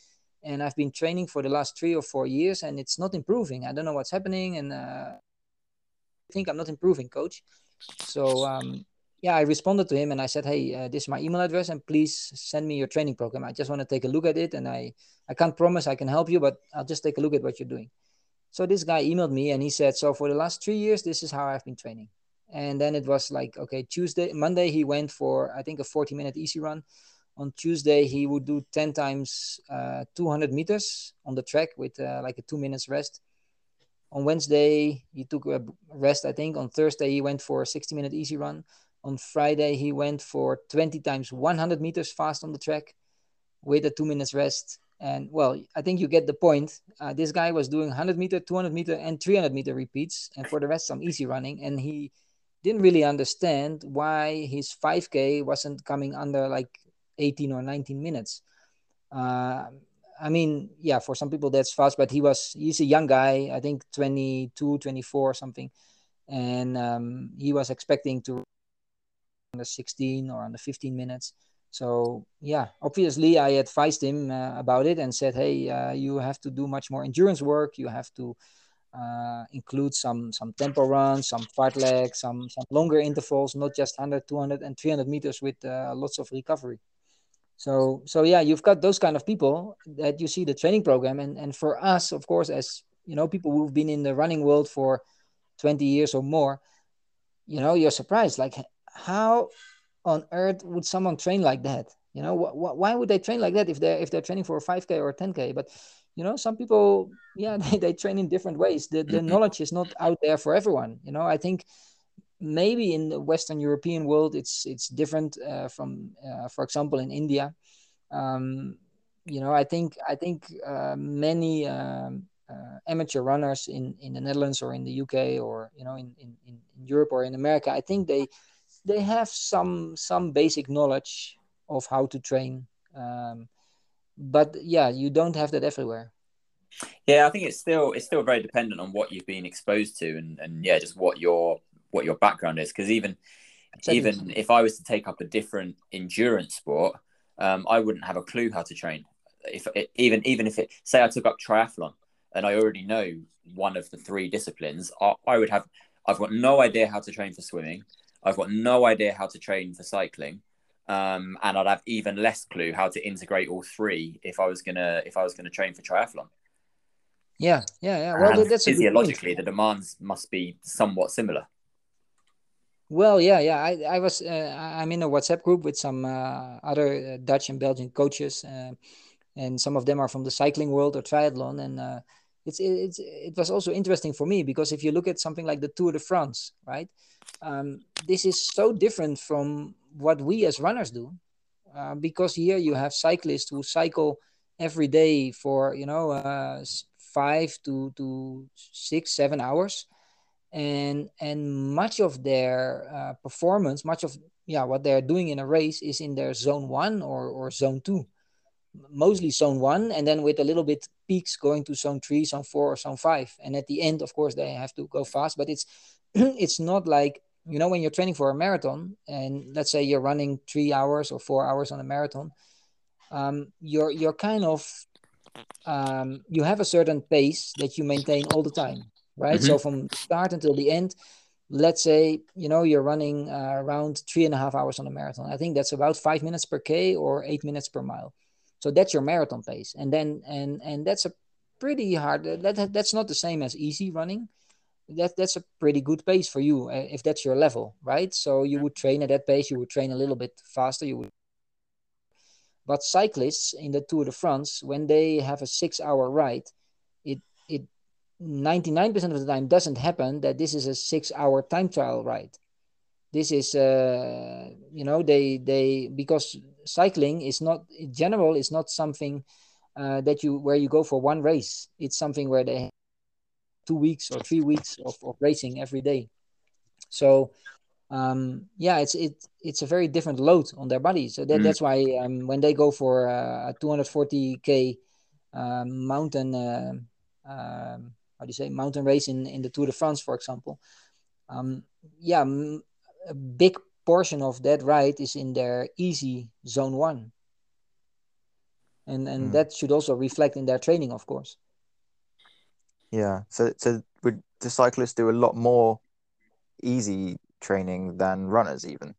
and I've been training for the last 3 or 4 years, and it's not improving. I don't know what's happening, and I think I'm not improving, coach. So yeah, I responded to him and I said, hey, this is my email address, and please send me your training program. I just want to take a look at it, and I can't promise I can help you, but I'll just take a look at what you're doing. So this guy emailed me and he said, so for the last 3 years, this is how I've been training. And then it was like, okay, Monday, he went for, I think, a 40-minute easy run. On Tuesday, he would do 10 times 200 meters on the track with like a 2 minutes rest. On Wednesday, he took a rest, I think. On Thursday, he went for a 60-minute easy run. On Friday, he went for 20 times 100 meters fast on the track with a 2 minutes rest. And well, I think you get the point. This guy was doing 100 meter, 200 meter, and 300 meter repeats, and for the rest, some easy running. And he didn't really understand why his 5K wasn't coming under like 18 or 19 minutes. I mean, yeah, for some people that's fast, but he's a young guy, I think 22, 24 or something. And he was expecting to under 16 or under 15 minutes. So yeah, obviously I advised him about it and said, hey, you have to do much more endurance work. You have to include some tempo runs, some fartlek, some longer intervals, not just 100, 200, and 300 meters with lots of recovery. So yeah, you've got those kind of people that you see the training program, and for us, of course, as you know, people who've been in the running world for 20 years or more, you know, you're surprised, like how on earth would someone train like that? You know, why would they train like that if they're training for a 5K or a 10K? But you know, some people, yeah, they train in different ways. The knowledge is not out there for everyone. You know, I think maybe in the Western European world, it's different from, for example, in India. You know, I think many amateur runners in the Netherlands or in the UK or you know in Europe or in America, I think they have some basic knowledge of how to train, but yeah, you don't have that everywhere. Yeah, I think it's still very dependent on what you've been exposed to, and yeah, just what your background is. Because even if I was to take up a different endurance sport, I wouldn't have a clue how to train. Even if it, say I took up triathlon and I already know one of the three disciplines, I've got no idea how to train for swimming. I've got no idea how to train for cycling. And I'd have even less clue how to integrate all three if I was gonna train for triathlon. Yeah. Well, that's physiologically, the demands must be somewhat similar. Well, yeah. I was I'm in a WhatsApp group with some other Dutch and Belgian coaches, and some of them are from the cycling world or triathlon, and it was also interesting for me because if you look at something like the Tour de France, right? This is so different from what we as runners do, because here you have cyclists who cycle every day for 5 to 6, 7 hours, and much of their performance, much of what they're doing in a race is in their zone 1 or zone 2, mostly zone 1, and then with a little bit peaks going to zone 3, zone 4, or zone 5, and at the end, of course, they have to go fast, but it's it's not like, you know, when you're training for a marathon and let's say you're running 3 hours or 4 hours on a marathon, you're kind of you have a certain pace that you maintain all the time, right? Mm-hmm. So from start until the end, let's say, you know, you're running around 3.5 hours on a marathon. I think that's about 5 minutes per K or 8 minutes per mile. So that's your marathon pace. And then, and that's a pretty hard, that's not the same as easy running. That's a pretty good pace for you if that's your level, right? So you would train at that pace, you would train a little bit faster, but cyclists in the Tour de France, when they have a 6-hour ride, it 99% of the time doesn't happen that this is a 6-hour time trial ride. This is they because cycling is not, in general, is not something where you go for one race. It's something where they have 2 weeks or 3 weeks of racing every day. So it's a very different load on their body. So that's why when they go for a 240K mountain mountain race in the Tour de France, for example, a big portion of that ride is in their easy zone 1. and that should also reflect in their training, of course. Yeah. So would the cyclists do a lot more easy training than runners even?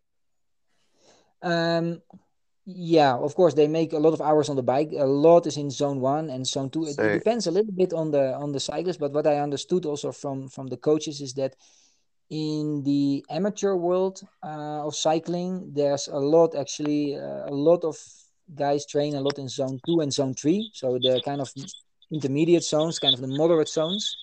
Yeah, of course they make a lot of hours on the bike. A lot is in zone 1 and zone 2. It So depends a little bit on the cyclist, but what I understood also from the coaches is that in the amateur world of cycling, there's a lot, actually, a lot of guys train a lot in zone 2 and zone 3. So the kind of intermediate zones, kind of the moderate zones.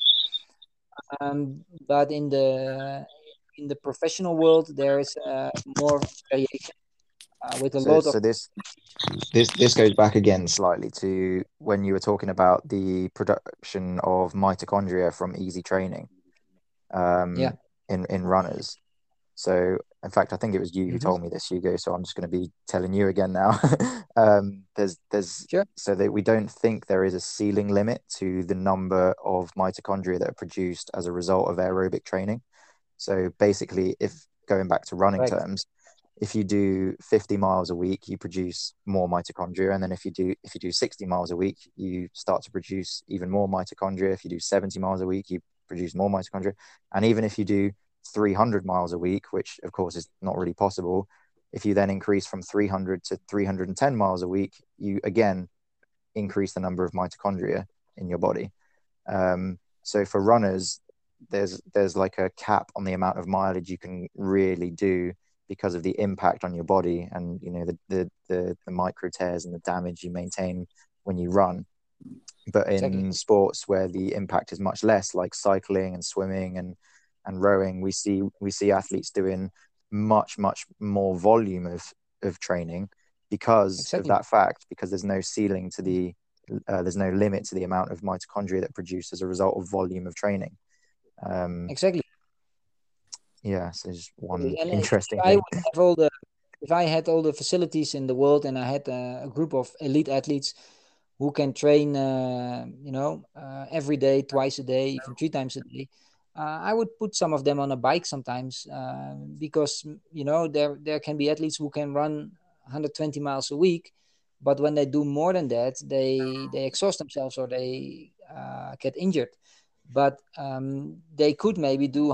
But in the professional world, there is more variation with a lot of. so this goes back again slightly to when you were talking about the production of mitochondria from easy training Yeah. in runners. So in fact, I think it was you who Mm-hmm. told me this, Hugo. So I'm just going to be telling you again now. There's Sure. so that we don't think there is a ceiling limit to the number of mitochondria that are produced as a result of aerobic training. So basically, if going back to running Correct. terms, if you do 50 miles a week, you produce more mitochondria. And then if you do 60 miles a week, you start to produce even more mitochondria. If you do 70 miles a week, you produce more mitochondria. And even if you do 300 miles a week, which of course is not really possible, if you then increase from 300 to 310 miles a week, you again increase the number of mitochondria in your body. So for runners, there's like a cap on the amount of mileage you can really do because of the impact on your body and the micro tears and the damage you maintain when you run. But Exactly. in sports where the impact is much less, like cycling and swimming and rowing, we see athletes doing much more volume of training because of Exactly. that fact, because there's no ceiling to there's no limit to the amount of mitochondria that produce as a result of volume of training. Exactly. Yeah, so there's one And interesting thing. if I had all the facilities in the world and I had a group of elite athletes who can train, every day, twice a day, even 3 times a day, I would put some of them on a bike sometimes, because there can be athletes who can run 120 miles a week, but when they do more than that, they exhaust themselves or they get injured. But they could maybe do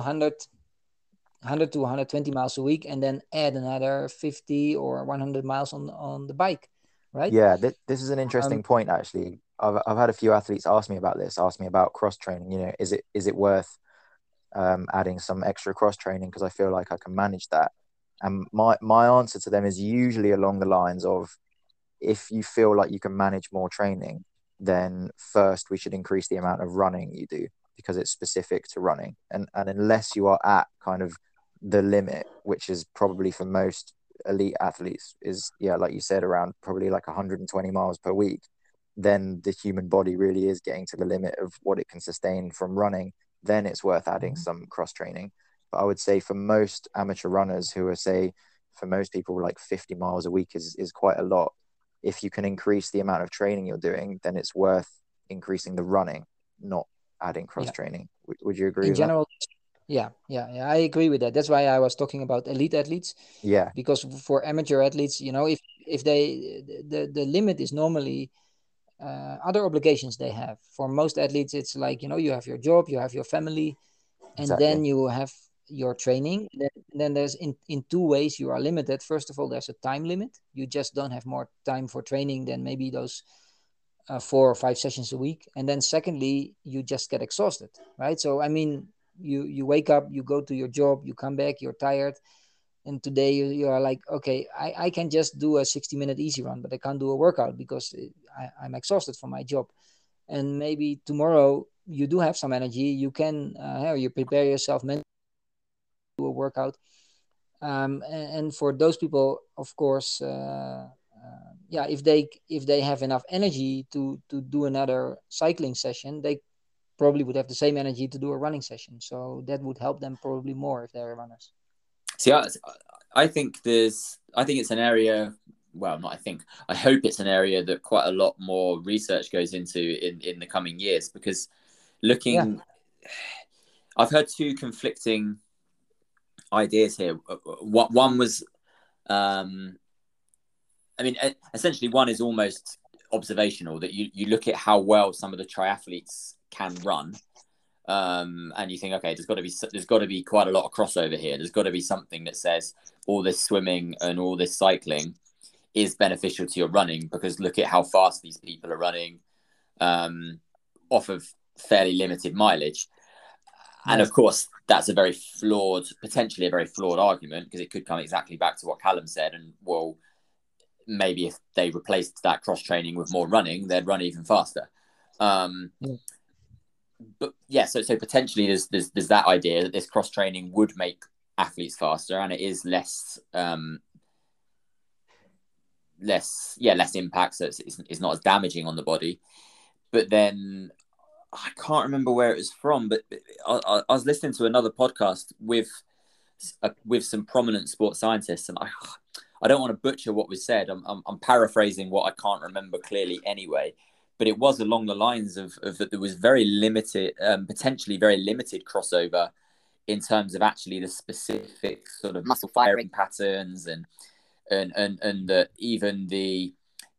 100 to 120 miles a week and then add another 50 or 100 miles on the bike, right? Yeah, this is an um, interesting point actually. I've had a few athletes ask me about this, ask me about cross training. Is it worth adding some extra cross training because I feel like I can manage that? And my answer to them is usually along the lines of, if you feel like you can manage more training, then first we should increase the amount of running you do because it's specific to running. And unless you are at kind of the limit, which is probably for most elite athletes is, yeah, like you said, around probably like 120 miles per week, then the human body really is getting to the limit of what it can sustain from running. Then it's worth adding some cross training. But I would say for most amateur runners who are, say, for most people, like 50 miles a week is quite a lot. If you can increase the amount of training you're doing, then it's worth increasing the running, not adding cross yeah, training. Would you agree in with that? general, yeah, I agree with that. That's why I was talking about elite athletes, Yeah, because for amateur athletes, if they the limit is normally other obligations they have. For most athletes, it's like, you have your job, you have your family, and exactly. then you have your training. Then there's in two ways you are limited. First of all, there's a time limit. You just don't have more time for training than maybe those 4 or 5 sessions a week. And then secondly, you just get exhausted, right? So I mean, you wake up, you go to your job, you come back, you're tired, and today you are like, okay, I can just do a 60-minute easy run, but I can't do a workout because I'm exhausted from my job. And maybe tomorrow you do have some energy, you can you prepare yourself mentally, do a workout. And for those people, of course, yeah, if they have enough energy to do another cycling session, they probably would have the same energy to do a running session. So that would help them probably more if they're runners. See, I think it's an area. Well, not I think. I hope it's an area that quite a lot more research goes into in the coming years, because Yeah. I've heard two conflicting ideas here. One was, I mean, essentially one is almost observational, that you look at how well some of the triathletes can run, and you think, okay, there's got to be quite a lot of crossover here. There's got to be something that says all this swimming and all this cycling is beneficial to your running, because look at how fast these people are running off of fairly limited mileage. And of course, that's potentially a very flawed argument, because it could come exactly back to what Callum said. And well, maybe if they replaced that cross training with more running, they'd run even faster. But yeah, so potentially there's that idea that this cross training would make athletes faster, and it is less impact, so it's not as damaging on the body. But then I can't remember where it was from, but I was listening to another podcast with some prominent sports scientists, and I don't want to butcher what was said. I'm paraphrasing what I can't remember clearly anyway, but it was along the lines of that there was very limited, potentially very limited crossover in terms of actually the specific sort of muscle firing patterns and even the.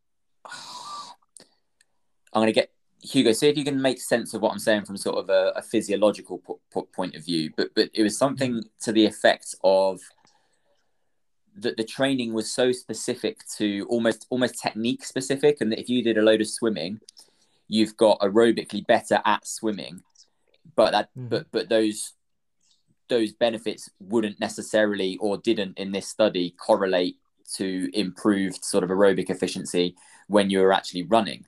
I'm going to get Hugo, see if you can make sense of what I'm saying from sort of a physiological point of view. But it was something to the effect of that the training was so specific to almost technique specific, and that if you did a load of swimming, you've got aerobically better at swimming, but those benefits wouldn't necessarily, or didn't in this study, correlate to improved sort of aerobic efficiency when you were actually running.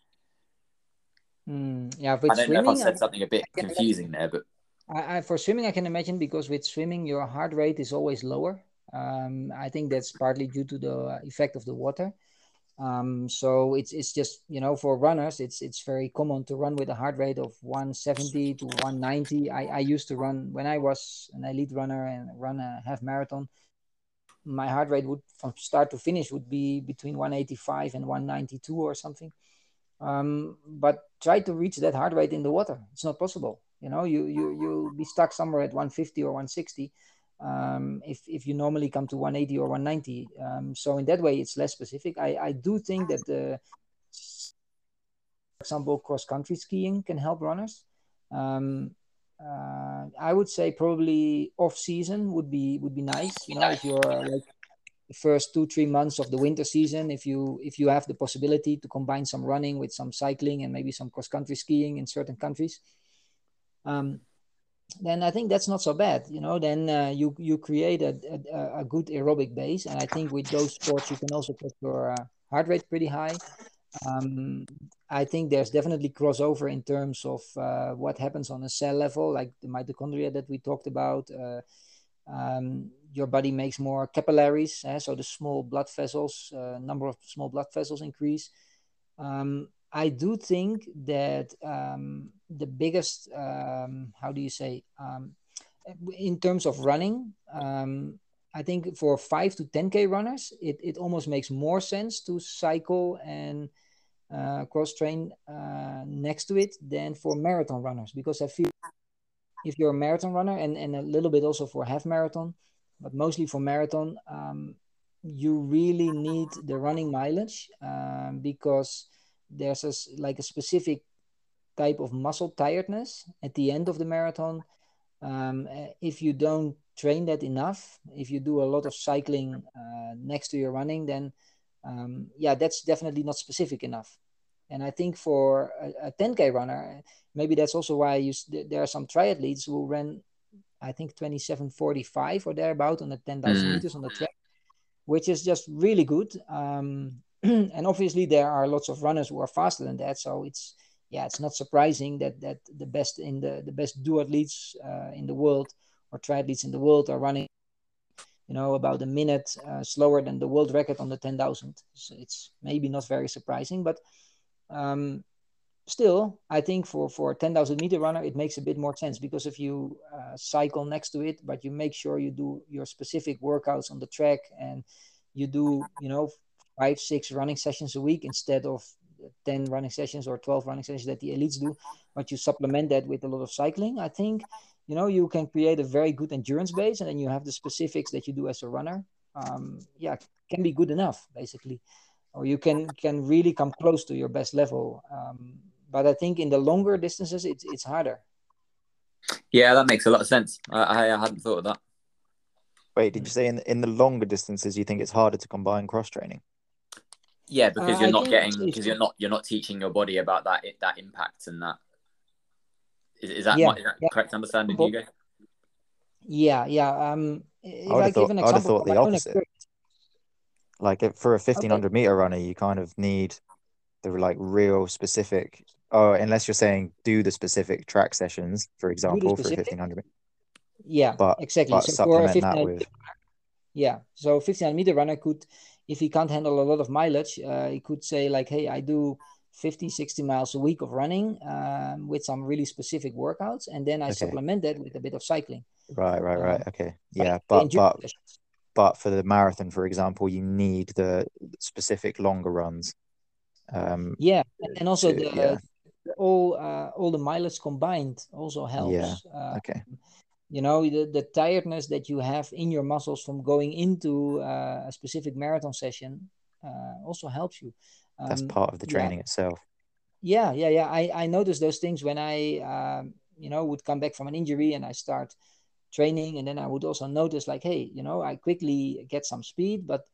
Yeah, I don't know if I said something a bit confusing there, but for swimming, I can imagine, because with swimming, your heart rate is always lower. I think that's partly due to the effect of the water. So it's just, for runners, it's very common to run with a heart rate of 170 to 190. I used to run, when I was an elite runner and run a half marathon, my heart rate would, from start to finish, would be between 185 and 192 or something. But try to reach that heart rate in the water. It's not possible. You'll be stuck somewhere at 150 or 160 if you normally come to 180 or 190. So in that way, it's less specific. I do think that for example, cross-country skiing can help runners. I would say probably off-season would be nice. If you're like the first 2-3 months of the winter season, if you have the possibility to combine some running with some cycling and maybe some cross-country skiing in certain countries, then I think that's not so bad. Then you create a good aerobic base, and I think with those sports you can also put your heart rate pretty high. I think there's definitely crossover in terms of what happens on a cell level, like the mitochondria that we talked about. Your body makes more capillaries, so the small blood vessels, number of small blood vessels increase. I do think that the biggest, in terms of running, I think for 5 to 10K runners, it almost makes more sense to cycle and cross-train next to it than for marathon runners, because I feel if you're a marathon runner and a little bit also for half marathon, but mostly for marathon, you really need the running mileage because there's a specific type of muscle tiredness at the end of the marathon. If you don't train that enough, if you do a lot of cycling next to your running, then that's definitely not specific enough. And I think for a 10K runner, maybe that's also why there are some triathletes who ran, I think, 27:45 or thereabout on the 10,000 meters on the track, which is just really good. And obviously there are lots of runners who are faster than that. So it's not surprising that the best duathletes in the world, or triathletes in the world, are running, about a minute slower than the world record on the 10,000. So it's maybe not very surprising, but still, I think for a 10,000 meter runner, it makes a bit more sense, because if you cycle next to it, but you make sure you do your specific workouts on the track, and you do, 5-6 running sessions a week instead of 10 running sessions or 12 running sessions that the elites do, but you supplement that with a lot of cycling, I think, you can create a very good endurance base, and then you have the specifics that you do as a runner. Can be good enough, basically. or you can really come close to your best level. But I think in the longer distances, it's harder. Yeah, that makes a lot of sense. I hadn't thought of that. Wait, did you say in the longer distances you think it's harder to combine cross training? Yeah, because you're not teaching your body about that impact and that. Is that correct understanding, Hugo? Yeah. I would have thought the opposite. Like for a 1500 meter runner, you kind of need the like real specific. Oh, unless you're saying do the specific track sessions, for example, for 1500. Yeah, exactly. But so supplement that with. Yeah, so 1500 meter runner could, if he can't handle a lot of mileage, he could say like, hey, I do 50, 60 miles a week of running with some really specific workouts, and then I supplement that with a bit of cycling. Right. Okay. Yeah, but for the marathon, for example, you need the specific longer runs. And also all the mileage combined also helps. Yeah. Okay. The tiredness that you have in your muscles from going into a specific marathon session also helps you. That's part of the training itself. Yeah. I noticed those things when I would come back from an injury and I start training, and then I would also notice like, hey, I quickly get some speed, but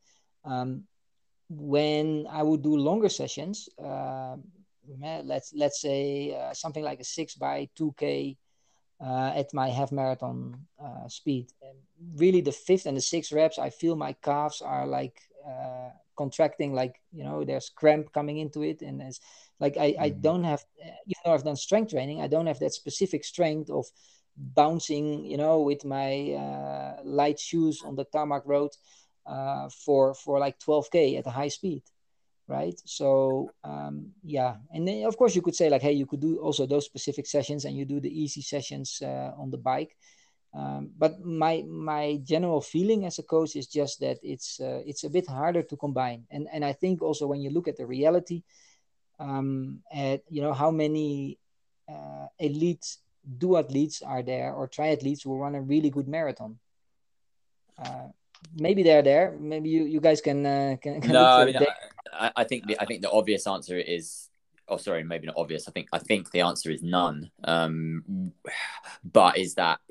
when I would do longer sessions, let's say something like a 6x2K at my half marathon speed, really the 5th and the 6th reps, I feel my calves are like contracting, like there's cramp coming into it, and it's like I don't have, even though I've done strength training, I don't have that specific strength of bouncing with my light shoes on the tarmac road for like 12K at a high speed, right? So and then of course you could say like, hey, you could do also those specific sessions and you do the easy sessions on the bike, but my general feeling as a coach is just that it's a bit harder to combine, and I think also when you look at the reality, at how many elite duathletes are there or triathletes who run a really good marathon. Maybe they're there. Maybe you guys can no, look for I think the obvious answer is, maybe not obvious. I think the answer is none. But is that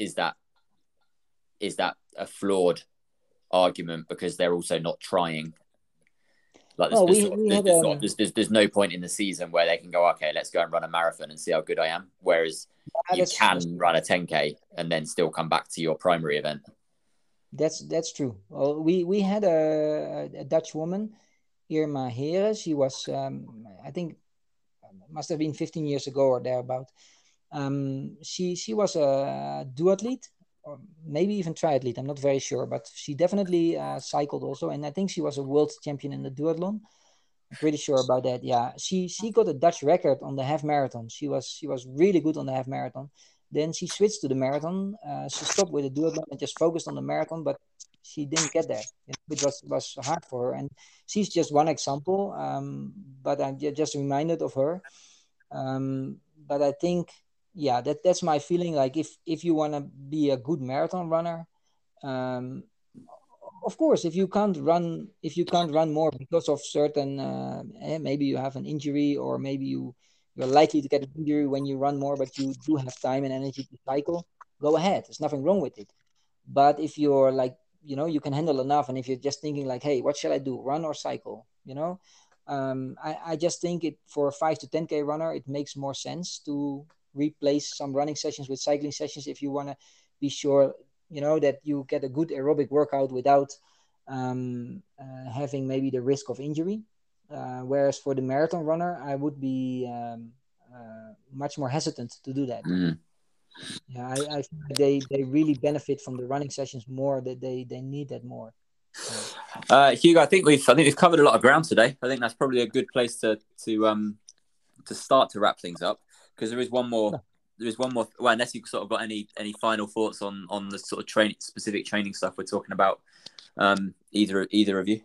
a flawed argument because they're also not trying? Like there's no point in the season where they can go, okay, let's go and run a marathon and see how good I am. Whereas you can run a 10K and then still come back to your primary event. That's true. Well, we had a Dutch woman, Irma Heren. She was, I think, must have been 15 years ago or thereabout. She was a duathlete, or maybe even triathlete. I'm not very sure, but she definitely cycled also, and I think she was a world champion in the duathlon. I'm pretty sure about that. Yeah, she got a Dutch record on the half marathon. She was really good on the half marathon. Then she switched to the marathon. She stopped with the duathlon and just focused on the marathon, but she didn't get there. It was hard for her, and she's just one example. But I'm just reminded of her. But I think, yeah, that's my feeling. Like if you want to be a good marathon runner, of course, if you can't run more because of certain, maybe you have an injury, or maybe you're likely to get an injury when you run more, but you do have time and energy to cycle, go ahead. There's nothing wrong with it. But if you're like, you can handle enough, and if you're just thinking like, hey, what shall I do, run or cycle? I just think it, for a 5 to 10K runner, it makes more sense to replace some running sessions with cycling sessions if you want to be sure that you get a good aerobic workout without having maybe the risk of injury. Whereas for the marathon runner, I would be much more hesitant to do that. Yeah, I think they really benefit from the running sessions more. That they need that more. Hugo, I think we've covered a lot of ground today. I think that's probably a good place to start to wrap things up, because there is one more. No. There is one more. Well, unless you've sort of got any final thoughts on the sort of specific training stuff we're talking about, either of you.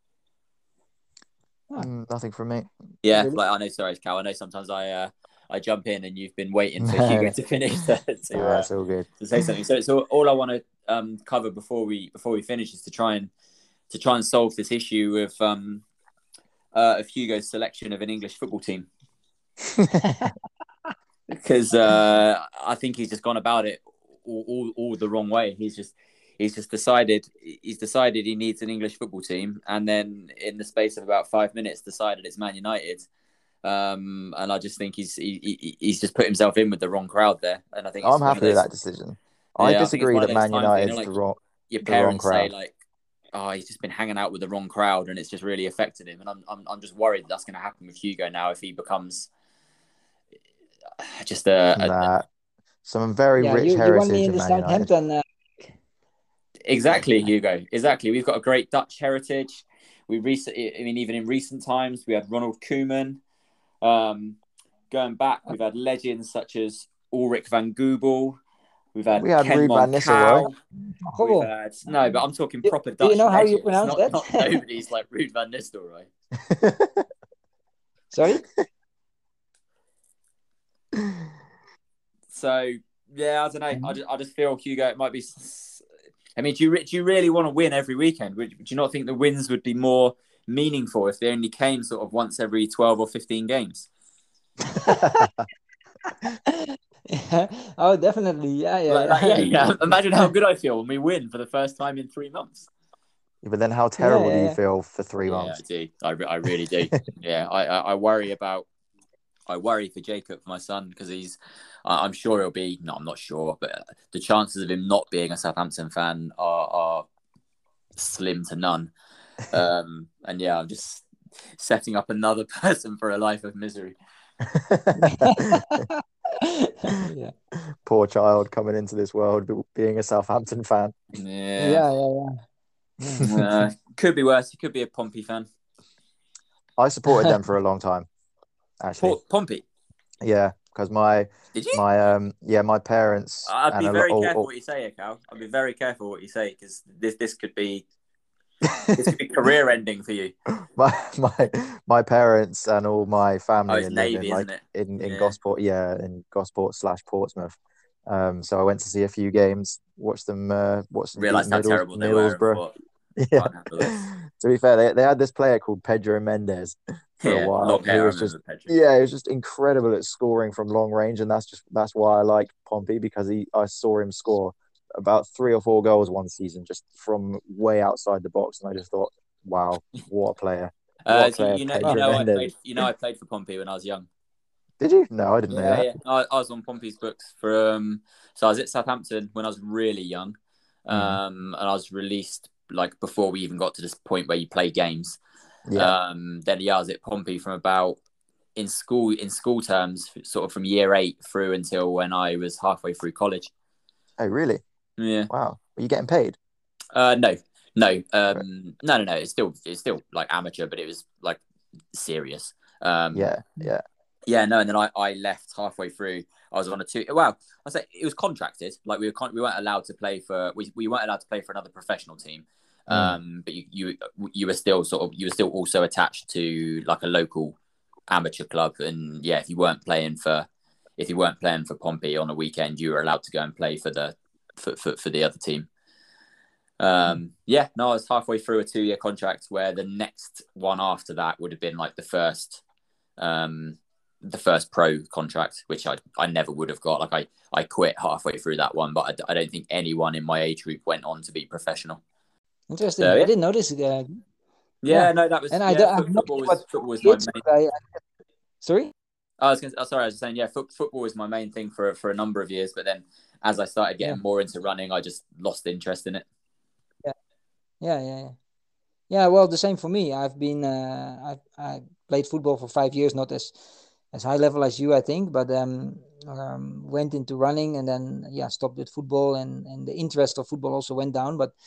Nothing from me. Yeah, really? Like I know. Sorry, Cal. I know sometimes I jump in and you've been waiting for Hugo to finish that's all good. To say something. So all I want to cover before we finish is to try and solve this issue of Hugo's selection of an English football team. Because I think he's just gone about it all the wrong way. He's just decided he needs an English football team, and then in the space of about 5 minutes decided it's Man United. And I just think he's just put himself in with the wrong crowd there. And I think I'm happy with that decision. I disagree that Man United's the wrong. Your parents say like, "Oh, he's just been hanging out with the wrong crowd, and it's just really affected him." And I'm just worried that's going to happen with Hugo now if he becomes just some very rich heritage in in Southampton. Exactly, Hugo. Exactly. We've got a great Dutch heritage. Even in recent times, we had Ronald Koeman. Going back, we've had legends such as Ulrich van Goebel. We had Ken Ruud van Nistelrooy. No, but I'm talking proper Dutch. Do you know how you legends, pronounce that? Not nobody's like Ruud van Nistelrooy. Sorry? So yeah, I don't know. I just feel Hugo. It might be. I mean, do you really want to win every weekend? Would you not think the wins would be more meaningful if they only came sort of once every 12 or 15 games? Oh, definitely. Yeah. Imagine how good I feel when we win for the first time in 3 months. Yeah, but then how terrible do you feel for 3 months? Yeah, I do. I really do. Yeah, I worry for Jacob, my son, because I'm sure he'll be. No, I'm not sure, but the chances of him not being a Southampton fan are slim to none. And yeah, I'm just setting up another person for a life of misery. Yeah. Poor child coming into this world being a Southampton fan. Yeah. Could be worse. He could be a Pompey fan. I supported them for a long time, actually. Pompey? Yeah, because Did you? My parents. I'd be very careful what you say, Cal. I'd be very careful what you say, because this could be career ending for you. My parents and all my family it's Navy, isn't it? in Gosport, in Gosport/Portsmouth. So I went to see a few games, watched them realised how terrible they were. Yeah. To be fair, they had this player called Pedro Mendes for a while. Long hair, he was just incredible at scoring from long range, and that's why I like Pompey, because I saw him score about 3 or 4 goals one season just from way outside the box, and I just thought, wow, what a player! I played for Pompey when I was young. Did you? No, I didn't know that. Yeah. I was on Pompey's books so I was at Southampton when I was really young, and I was released like before we even got to this point where you play games. Yeah. Then I was at Pompey from about in school terms, sort of from year 8 through until when I was halfway through college. Oh, really? Yeah. Wow. Were you getting paid? No. No. It's still like amateur, but it was like serious. Yeah. Yeah, no, and then I left halfway through. I was on I say it was contracted. Like we weren't allowed to play for we weren't allowed to play for another professional team. But you were still also attached to like a local amateur club, and yeah, if you weren't playing for Pompey on a weekend, you were allowed to go and play for the other team. I was halfway through a 2-year contract, where the next one after that would have been like the first pro contract, which I never would have got. Like I quit halfway through that one, but I don't think anyone in my age group went on to be professional. Interesting. I didn't notice it. No, that was. And football was my main. Sorry. I was just saying, football was my main thing for a number of years, but then as I started getting more into running, I just lost interest in it. Yeah. Well, the same for me. I've been I played football for 5 years, not as high level as you, I think, but went into running, and then stopped with football, and the interest of football also went down. But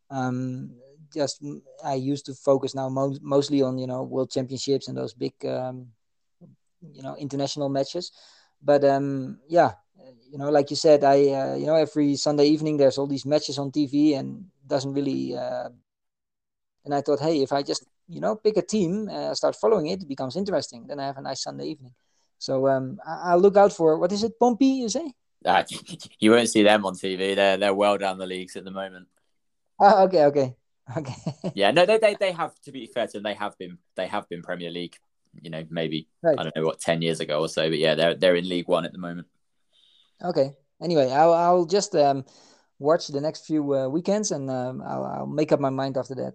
I used to focus now mostly on world championships and those big international matches. But like you said, I every Sunday evening there's all these matches on TV, and doesn't really. And I thought, hey, if I just pick a team, start following it becomes interesting. Then I have a nice Sunday evening. So I'll look out for, what is it, Pompey, you say? You won't see them on TV. They're well down the leagues at the moment. Okay. Okay. Yeah, no, they have, to be fair to them, they have been Premier League. Maybe Right. I don't know what 10 years ago or so, but yeah, they're in League One at the moment. Okay. Anyway, I'll just watch the next few weekends, and I'll make up my mind after that.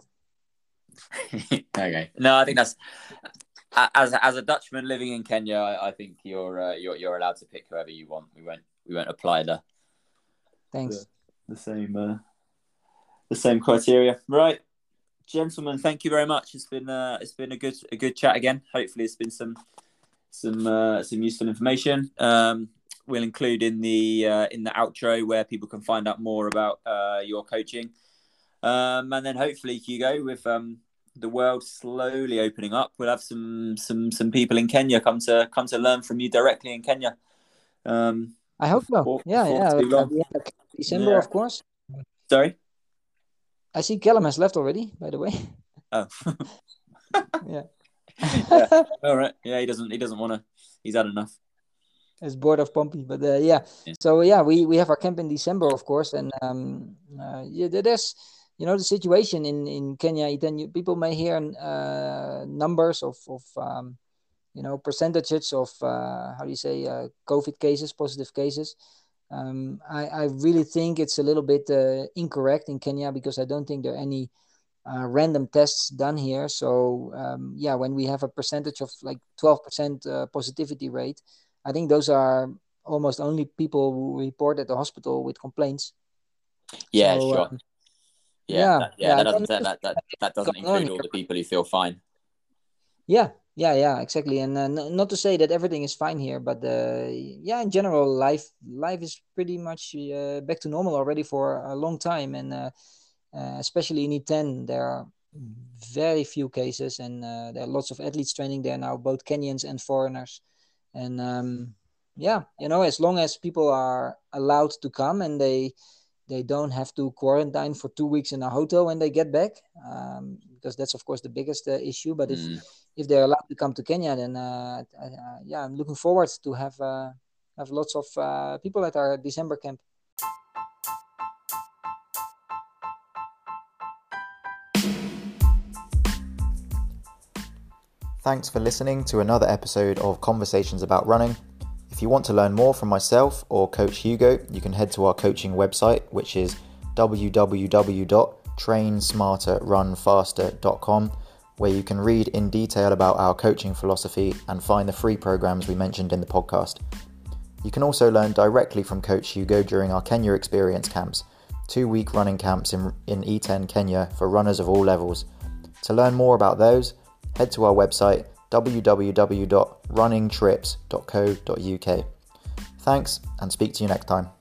Okay. No, I think that's as a Dutchman living in Kenya, I think you're allowed to pick whoever you want. We won't apply the same criteria, right? Gentlemen, thank you very much. It's been a good chat again. Hopefully, it's been some useful information. We'll include in the outro where people can find out more about your coaching, and then hopefully, Hugo, with the world slowly opening up, we'll have some people in Kenya come to learn from you directly in Kenya. I hope so. Yeah. December, of course. Sorry. I see Callum has left already, by the way. Oh. Yeah. Yeah. All right. Yeah, he doesn't want to. He's had enough. He's bored of Pompey, but yeah. So yeah, we have our camp in December, of course, and there's the situation in Kenya. Then people may hear numbers of percentages of how do you say COVID cases, positive cases. I really think it's a little bit incorrect in Kenya, because I don't think there are any random tests done here. So when we have a percentage of like 12% positivity rate, I think those are almost only people who report at the hospital with complaints. Yeah, so, sure. That doesn't include all the people who feel fine. Yeah, exactly. And not to say that everything is fine here, but in general, life is pretty much back to normal already for a long time. And especially in E10, there are very few cases, and there are lots of athletes training there now, both Kenyans and foreigners. And as long as people are allowed to come and they don't have to quarantine for 2 weeks in a hotel when they get back, because that's of course the biggest issue. But if they're allowed to come to Kenya, then I'm looking forward to have lots of people at our December camp. Thanks for listening to another episode of Conversations About Running. If you want to learn more from myself or Coach Hugo, you can head to our coaching website, which is www.trainsmarterrunfaster.com, where you can read in detail about our coaching philosophy and find the free programs we mentioned in the podcast. You can also learn directly from Coach Hugo during our Kenya Experience camps, 2-week running camps in E10 Kenya for runners of all levels. To learn more about those, head to our website www.runningtrips.co.uk. Thanks, and speak to you next time.